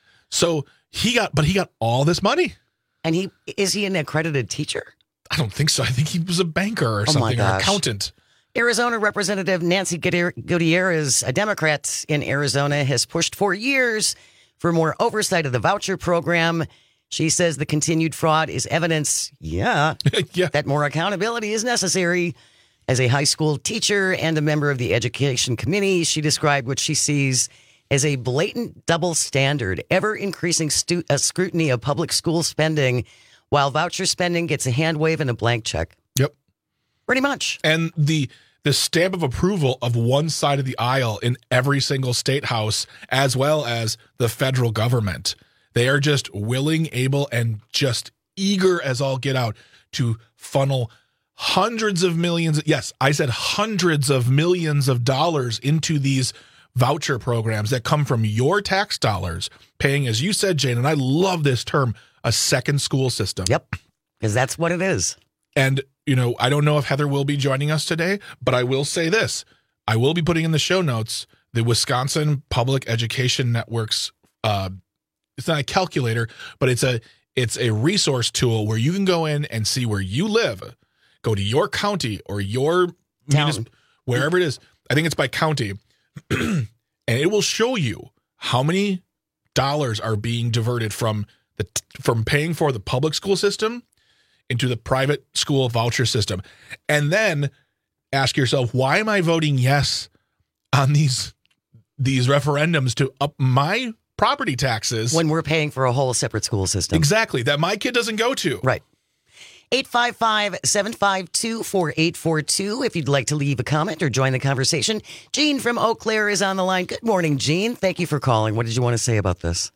S13: So he got, but he got all this money.
S12: And he is he an accredited teacher?
S13: I don't think so. I think he was a banker or
S12: oh
S13: something, or accountant.
S12: Arizona Representative Nancy Gutierrez, a Democrat in Arizona, has pushed for years for more oversight of the voucher program. She says the continued fraud is evidence, yeah,
S13: yeah,
S12: that more accountability is necessary. As a high school teacher and a member of the education committee, she described what she sees as a blatant double standard, ever increasing stu- uh, scrutiny of public school spending, while voucher spending gets a hand wave and a blank check.
S13: Yep.
S12: Pretty much.
S13: And the the stamp of approval of one side of the aisle in every single state house, as well as the federal government. They are just willing, able, and just eager as all get out to funnel hundreds of millions. Yes, I said hundreds of millions of dollars into these voucher programs that come from your tax dollars, paying, as you said, Jane, and I love this term, a second school system.
S12: Yep, because that's what it is.
S13: And, you know, I don't know if Heather will be joining us today, but I will say this. I will be putting in the show notes the Wisconsin Public Education Network's, uh, it's not a calculator, but it's a it's a resource tool where you can go in and see where you live, go to your county or your municip- wherever it is. I think it's by county. And it will show you how many dollars are being diverted from the from paying for the public school system into the private school voucher system. And then ask yourself, why am I voting yes on these these referendums to up my property taxes
S12: when we're paying for a whole separate school system?
S13: Exactly, that my kid doesn't go to.
S12: Right. eight five five, seven five two, four eight four two if you'd like to leave a comment or join the conversation. Jean from Eau Claire is on the line. Good morning, Jean. Thank you for calling. What did you want to say about this?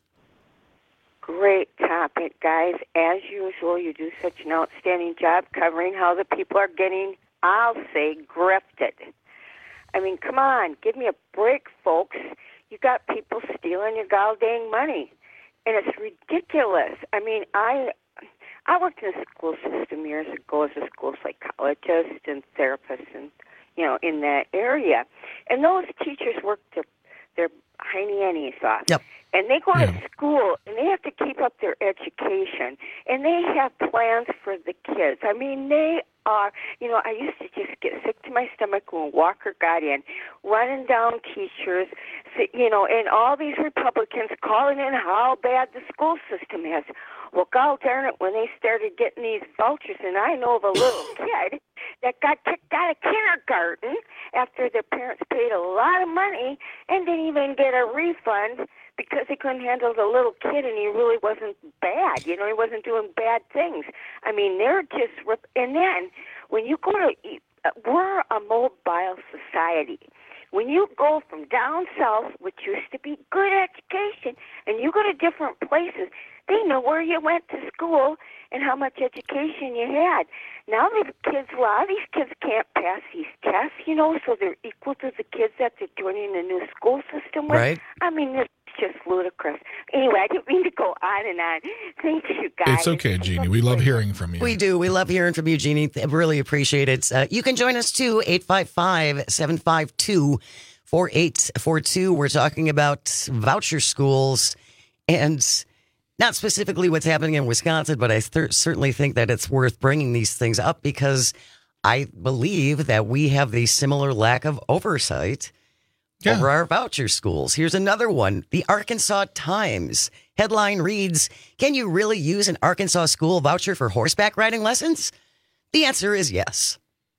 S5: Great topic, guys. As usual, you do such an outstanding job covering how the people are getting, I'll say, grifted. I mean, come on, give me a break, folks. You got people stealing your gall dang money, and it's ridiculous. I mean, I I worked in the school system years ago as a school psychologist and therapist, and you know, in that area, and those teachers worked their their hiney annies off.
S12: Yep.
S5: And they go yeah. to school, and they have to keep up their education, and they have plans for the kids. I mean, they are, you know, I used to just get sick to my stomach when Walker got in, running down teachers, you know, and all these Republicans calling in how bad the school system is. Well, God darn it, when they started getting these vouchers, and I know of a little kid that got kicked out of kindergarten after their parents paid a lot of money and didn't even get a refund because he couldn't handle the little kid, and he really wasn't bad. You know, he wasn't doing bad things. I mean, they're just, rip- and then when you go to, we're a mobile society. When you go from down south, which used to be good education, and you go to different places, they know where you went to school and how much education you had. Now the kids, a lot of these kids can't pass these tests, you know, so they're equal to the kids that they're joining the new school system with.
S12: Right.
S5: I mean, it's just ludicrous. Anyway, I didn't mean to go on and on. Thank you, guys.
S13: It's okay, Jeannie. We love hearing from you.
S12: We do. We love hearing from you, Jeannie. Really appreciate it. Uh, you can join us, too, eight five five, seven five two, four eight four two. We're talking about voucher schools and not specifically what's happening in Wisconsin, but I th- certainly think that it's worth bringing these things up because I believe that we have the similar lack of oversight yeah. over our voucher schools. Here's another one. The Arkansas Times headline reads, "Can you really use an Arkansas school voucher for horseback riding lessons?" The answer is yes.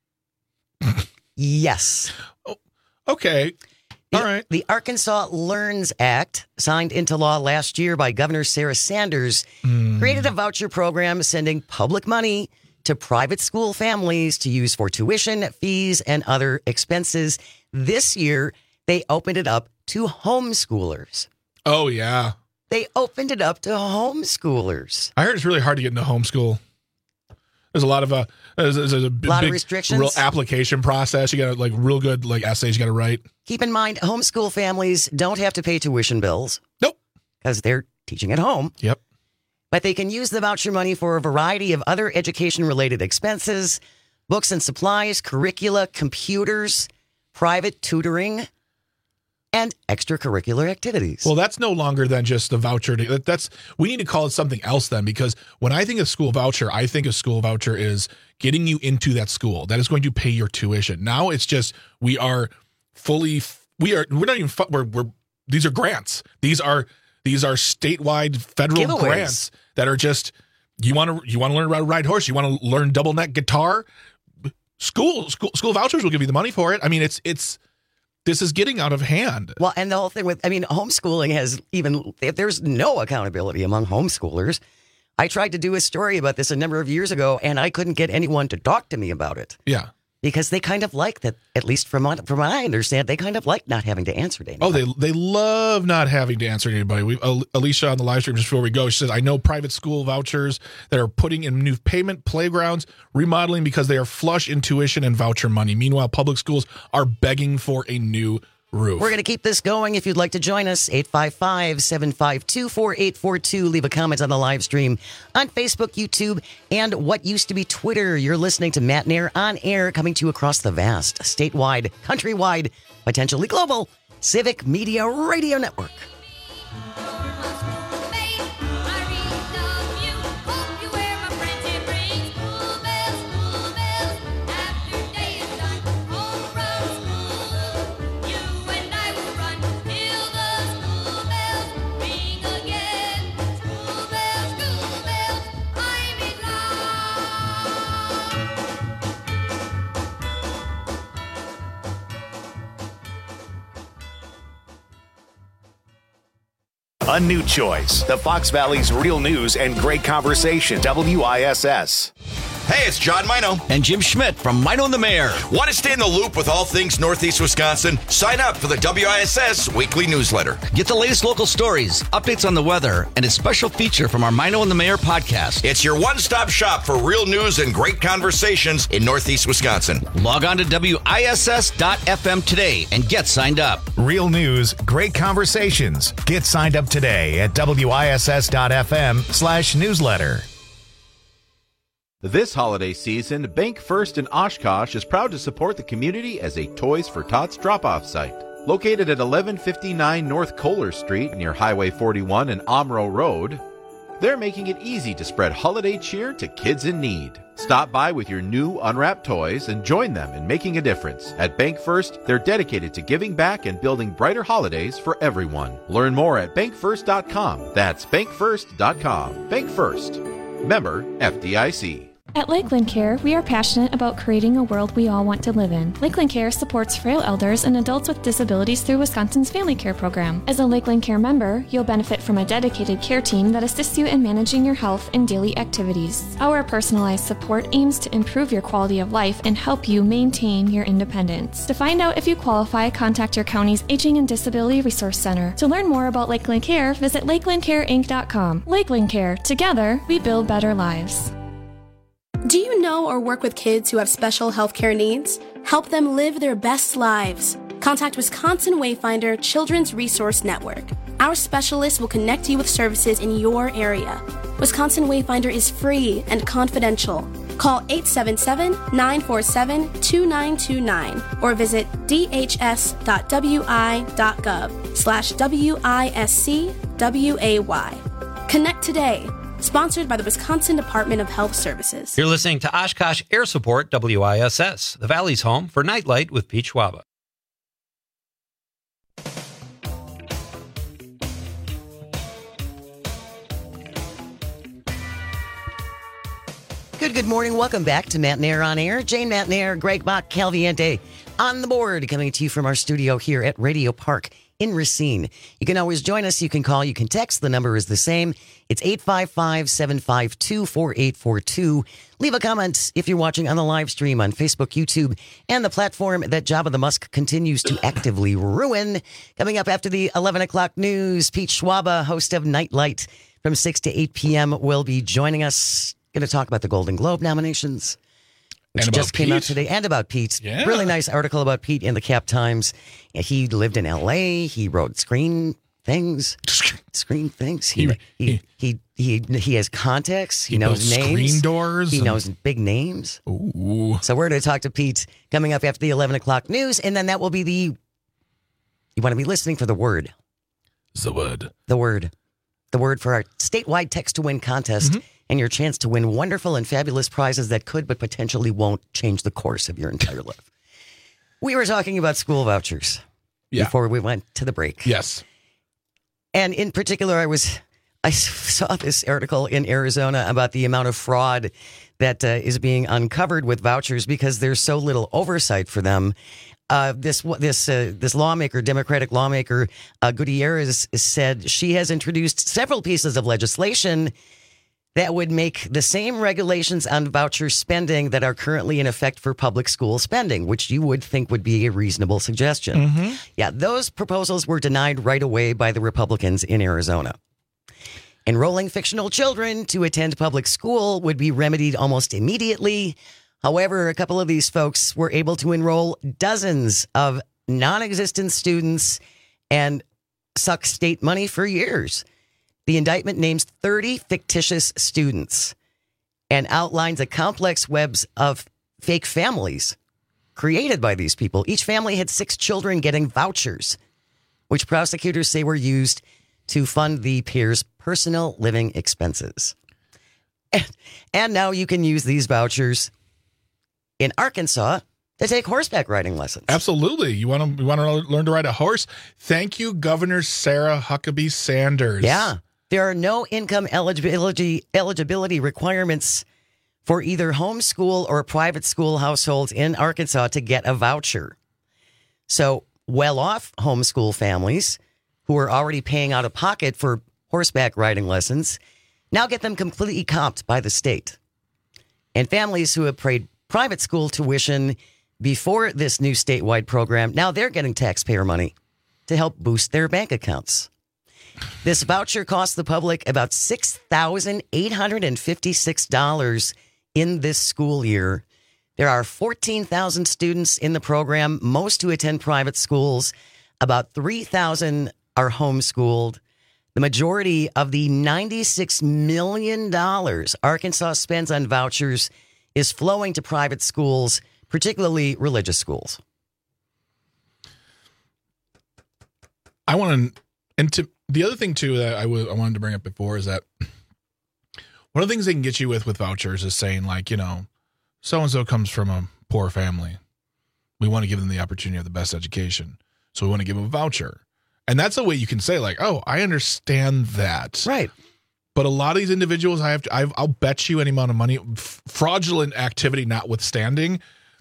S12: Yes.
S13: Oh, okay.
S12: The,
S13: All right.
S12: The Arkansas Learns Act, signed into law last year by Governor Sarah Sanders, mm. created a voucher program sending public money to private school families to use for tuition, fees, and other expenses. This year, they opened it up to homeschoolers.
S13: Oh, yeah.
S12: They opened it up to homeschoolers.
S13: I heard it's really hard to get into homeschool. There's a lot of uh, there's, there's a,
S12: a
S13: big,
S12: lot of restrictions.
S13: Real application process. You got like real good like essays you got to write.
S12: Keep in mind, homeschool families don't have to pay tuition bills.
S13: Nope,
S12: because they're teaching at home.
S13: Yep.
S12: But they can use the voucher money for a variety of other education-related expenses, books and supplies, curricula, computers, private tutoring, and extracurricular activities.
S13: Well, that's no longer than just the voucher. To, that's we need to call it something else then, because when I think of school voucher, I think of school voucher is getting you into that school that is going to pay your tuition. Now it's just we are fully we are we're not even we're, we're these are grants. These are these are statewide federal
S12: Giveaways.
S13: grants that are just you want to you want to learn how to ride horse, you want to learn double neck guitar. School school school vouchers will give you the money for it. I mean, it's it's. This is getting out of hand.
S12: Well, and the whole thing with, I mean, homeschooling has even, there's no accountability among homeschoolers. I tried to do a story about this a number of years ago, and I couldn't get anyone to talk to me about it.
S13: Yeah.
S12: Because they kind of like that, at least from what, from what I understand, they kind of like not having to answer to anybody.
S13: Oh, they they love not having to answer to anybody. We, uh, Alicia on the live stream just before we go, she says, I know private school vouchers that are putting in new payment playgrounds, remodeling because they are flush in tuition and voucher money. Meanwhile, public schools are begging for a new roof.
S12: We're going to keep this going. If you'd like to join us, eight five five, seven five two, four eight four two. Leave a comment on the live stream on Facebook, YouTube, and what used to be Twitter. You're listening to Matt Nair on air, coming to you across the vast, statewide, countrywide, potentially global Civic Media Radio Network.
S1: A new choice. The Fox Valley's real news and great conversation. W I S S.
S7: Hey, it's John Mino.
S9: And Jim Schmidt from Mino and the Mayor.
S7: Want to stay in the loop with all things Northeast Wisconsin? Sign up for the W I S S weekly newsletter.
S9: Get the latest local stories, updates on the weather, and a special feature from our Mino and the Mayor podcast.
S7: It's your one-stop shop for real news and great conversations in Northeast Wisconsin.
S9: Log on to W I S S dot F M today and get signed up.
S8: Real news, great conversations. Get signed up today at W I S S dot F M slash newsletter.
S10: This holiday season, Bank First in Oshkosh is proud to support the community as a Toys for Tots drop-off site. Located at eleven fifty-nine North Kohler Street near Highway forty-one and Omro Road, they're making it easy to spread holiday cheer to kids in need. Stop by with your new unwrapped toys and join them in making a difference. At Bank First, they're dedicated to giving back and building brighter holidays for everyone. Learn more at bank first dot com. That's bank first dot com. Bank First. Member F D I C.
S11: At Lakeland Care, we are passionate about creating a world we all want to live in. Lakeland Care supports frail elders and adults with disabilities through Wisconsin's Family Care Program. As a Lakeland Care member, you'll benefit from a dedicated care team that assists you in managing your health and daily activities. Our personalized support aims to improve your quality of life and help you maintain your independence. To find out if you qualify, contact your county's Aging and Disability Resource Center. To learn more about Lakeland Care, visit lakeland care inc dot com. Lakeland Care. Together, we build better lives.
S15: Do you know or work with kids who have special healthcare needs? Help them live their best lives. Contact Wisconsin Wayfinder Children's Resource Network. Our specialists will connect you with services in your area. Wisconsin Wayfinder is free and confidential. Call eight seven seven, nine four seven, two nine two nine or visit d h s dot w i dot gov slash W I S C W A Y. Connect today. Sponsored by the Wisconsin Department of Health Services.
S6: You're listening to Oshkosh Air Support W I S S, the Valley's home for Nightlight with Pete Schwaba.
S12: Good, good morning. Welcome back to Matt Nair on Air. Jane Matt Nair, Greg Bach, Calviente on the board, coming to you from our studio here at Radio Park in Racine. You can always join us. You can call. You can text. The number is the same. It's eight five five, seven five two, four eight four two. Leave a comment if you're watching on the live stream on Facebook, YouTube, and the platform that Jabba the Musk continues to actively ruin. Coming up after the eleven o'clock news, Pete Schwaba, host of Nightlight from six to eight p.m., will be joining us. Going to talk about the Golden Globe nominations, which just came out today, and about Pete.
S13: Yeah.
S12: Really nice article about Pete in the Cap Times. He lived in L A. He wrote screen things. Screen things. He he he he, he has contacts. He, he knows names.
S13: Screen doors.
S12: He
S13: and...
S12: knows big names.
S13: Ooh.
S12: So we're going to talk to Pete coming up after the eleven o'clock news, and then that will be the. You want to be listening for the word.
S13: The word.
S12: The word. The word for our statewide text to win contest. Mm-hmm. And your chance to win wonderful and fabulous prizes that could but potentially won't change the course of your entire life. We were talking about school vouchers
S13: yeah.
S12: before we went to the break.
S13: Yes.
S12: And in particular, I was I saw this article in Arizona about the amount of fraud that uh, is being uncovered with vouchers because there's so little oversight for them. Uh, this this uh, this lawmaker, Democratic lawmaker uh, Gutierrez, said she has introduced several pieces of legislation that would make the same regulations on voucher spending that are currently in effect for public school spending, which you would think would be a reasonable suggestion.
S13: Mm-hmm.
S12: Yeah, those proposals were denied right away by the Republicans in Arizona. Enrolling fictional children to attend public school would be remedied almost immediately. However, a couple of these folks were able to enroll dozens of non-existent students and suck state money for years. The indictment names thirty fictitious students and outlines a complex web of fake families created by these people. Each family had six children getting vouchers, which prosecutors say were used to fund the pair's personal living expenses. And, and now you can use these vouchers in Arkansas to take horseback riding lessons.
S13: Absolutely. You want to you want to learn to ride a horse? Thank you, Governor Sarah Huckabee Sanders.
S12: Yeah. There are no income eligibility eligibility requirements for either homeschool or private school households in Arkansas to get a voucher. So well-off homeschool families who are already paying out of pocket for horseback riding lessons now get them completely comped by the state. And families who have paid private school tuition before this new statewide program, now they're getting taxpayer money to help boost their bank accounts. This voucher costs the public about six thousand eight hundred fifty-six dollars in this school year. There are fourteen thousand students in the program, most who attend private schools. About three thousand are homeschooled. The majority of the ninety-six million dollars Arkansas spends on vouchers is flowing to private schools, particularly religious schools.
S13: I want to, and to, the other thing too that I, w- I wanted to bring up before is that one of the things they can get you with with vouchers is saying, like, you know, so-and-so comes from a poor family. We want to give them the opportunity of the best education. So we want to give them a voucher. And that's a way you can say, like, oh, I understand that.
S12: Right.
S13: But a lot of these individuals, I have to, I've, I'll bet you any amount of money, f- fraudulent activity notwithstanding,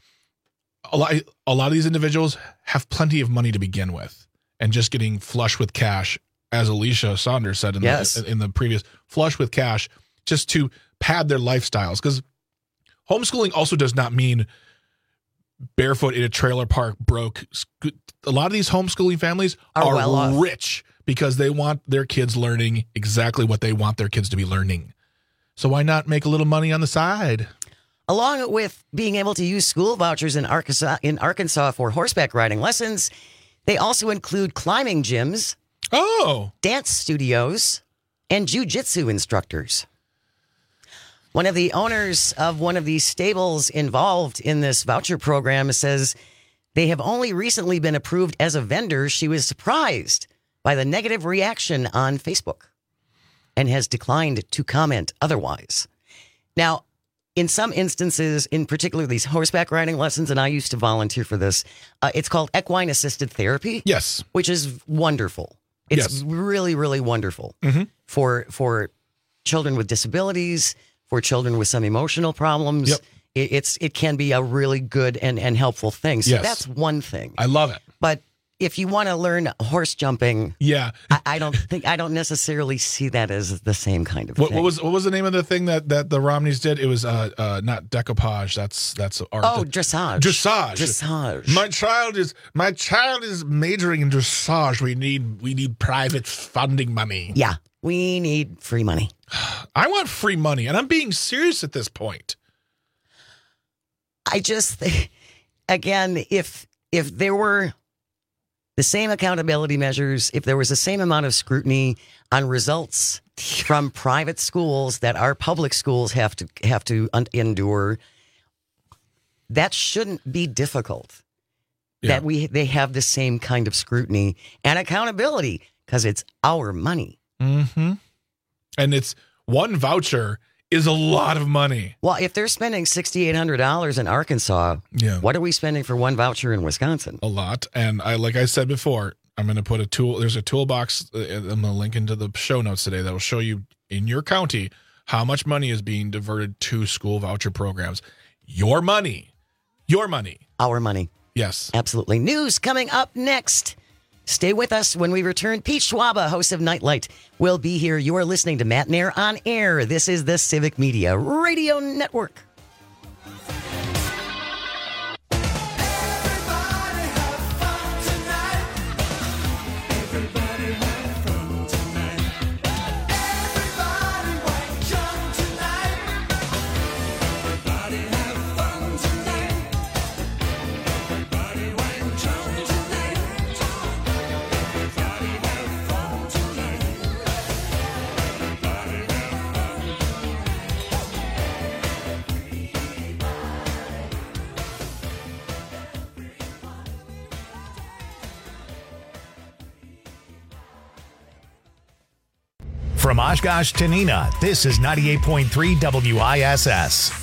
S13: a lot, a lot of these individuals have plenty of money to begin with, and just getting flush with cash, as Alicia Saunders said in,
S12: yes.
S13: the, in the previous, flush with cash, just to pad their lifestyles. Because homeschooling also does not mean barefoot in a trailer park broke. A lot of these homeschooling families
S12: are,
S13: are
S12: well
S13: rich because they want their kids learning exactly what they want their kids to be learning. So why not make a little money on the side?
S12: Along with being able to use school vouchers in Arkansas, in Arkansas for horseback riding lessons, they also include climbing gyms,
S13: oh,
S12: dance studios, and jiu-jitsu instructors. One of the owners of one of these stables involved in this voucher program says they have only recently been approved as a vendor. She was surprised by the negative reaction on Facebook and has declined to comment otherwise. Now, in some instances, in particular these horseback riding lessons, and I used to volunteer for this, uh, it's called equine assisted therapy.
S13: Yes.
S12: Which is wonderful. It's
S13: yes.
S12: really, really wonderful
S13: mm-hmm.
S12: for for children with disabilities, for children with some emotional problems.
S13: Yep.
S12: It, it's it can be a really good and, and helpful thing. So
S13: yes.
S12: that's one thing.
S13: I love it.
S12: But if you want to learn horse jumping,
S13: yeah,
S12: I, I don't think I don't necessarily see that as the same kind of
S13: what,
S12: thing.
S13: What was what was the name of the thing that, that the Romneys did? It was uh, uh not decoupage. That's that's art.
S12: Oh, dressage.
S13: Dressage.
S12: Dressage.
S13: My child is my child is majoring in dressage. We need we need private funding money.
S12: Yeah, we need free money.
S13: I want free money, and I'm being serious at this point.
S12: I just, again, if if there were the same accountability measures, if there was the same amount of scrutiny on results from private schools that our public schools have to have to un- endure, that shouldn't be difficult. Yeah. That we they have the same kind of scrutiny and accountability because it's our money.
S13: Mm-hmm. And it's one voucher is a lot of money.
S12: Well, if they're spending six thousand eight hundred dollars in Arkansas,
S13: yeah.
S12: what are we spending for one voucher in Wisconsin?
S13: A lot. And I, like I said before, I'm going to put a tool. There's a toolbox. I'm going to link into the show notes today that will show you in your county how much money is being diverted to school voucher programs. Your money. Your money.
S12: Our money.
S13: Yes.
S12: Absolutely. News coming up next. Stay with us when we return. Pete Schwaba, host of Nightlight, will be here. You are listening to Matt Nair on Air. This is the Civic Media Radio Network.
S8: From Oshkosh to Neenah, this is ninety-eight point three W I S S.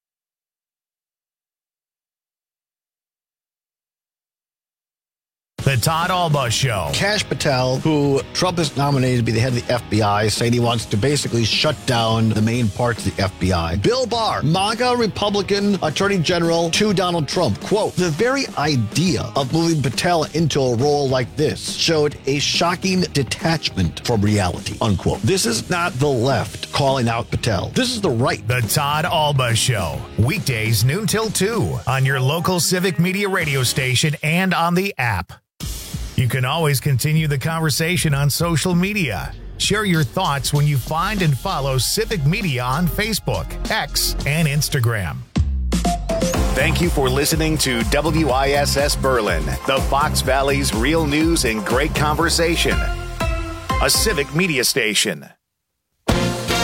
S8: The The Todd Alba Show.
S3: Kash Patel, who Trump has nominated to be the head of the F B I, saying he wants to basically shut down the main parts of the F B I. Bill Barr, MAGA Republican Attorney General to Donald Trump. Quote, the very idea of moving Patel into a role like this showed a shocking detachment from reality, unquote. This is not the left calling out Patel. This is the right.
S8: The Todd Alba Show. Weekdays noon till two on your local Civic Media radio station and on the app. You can always continue the conversation on social media. Share your thoughts when you find and follow Civic Media on Facebook, X, and Instagram.
S1: Thank you for listening to W I S S Berlin, the Fox Valley's real news and great conversation. A Civic Media station.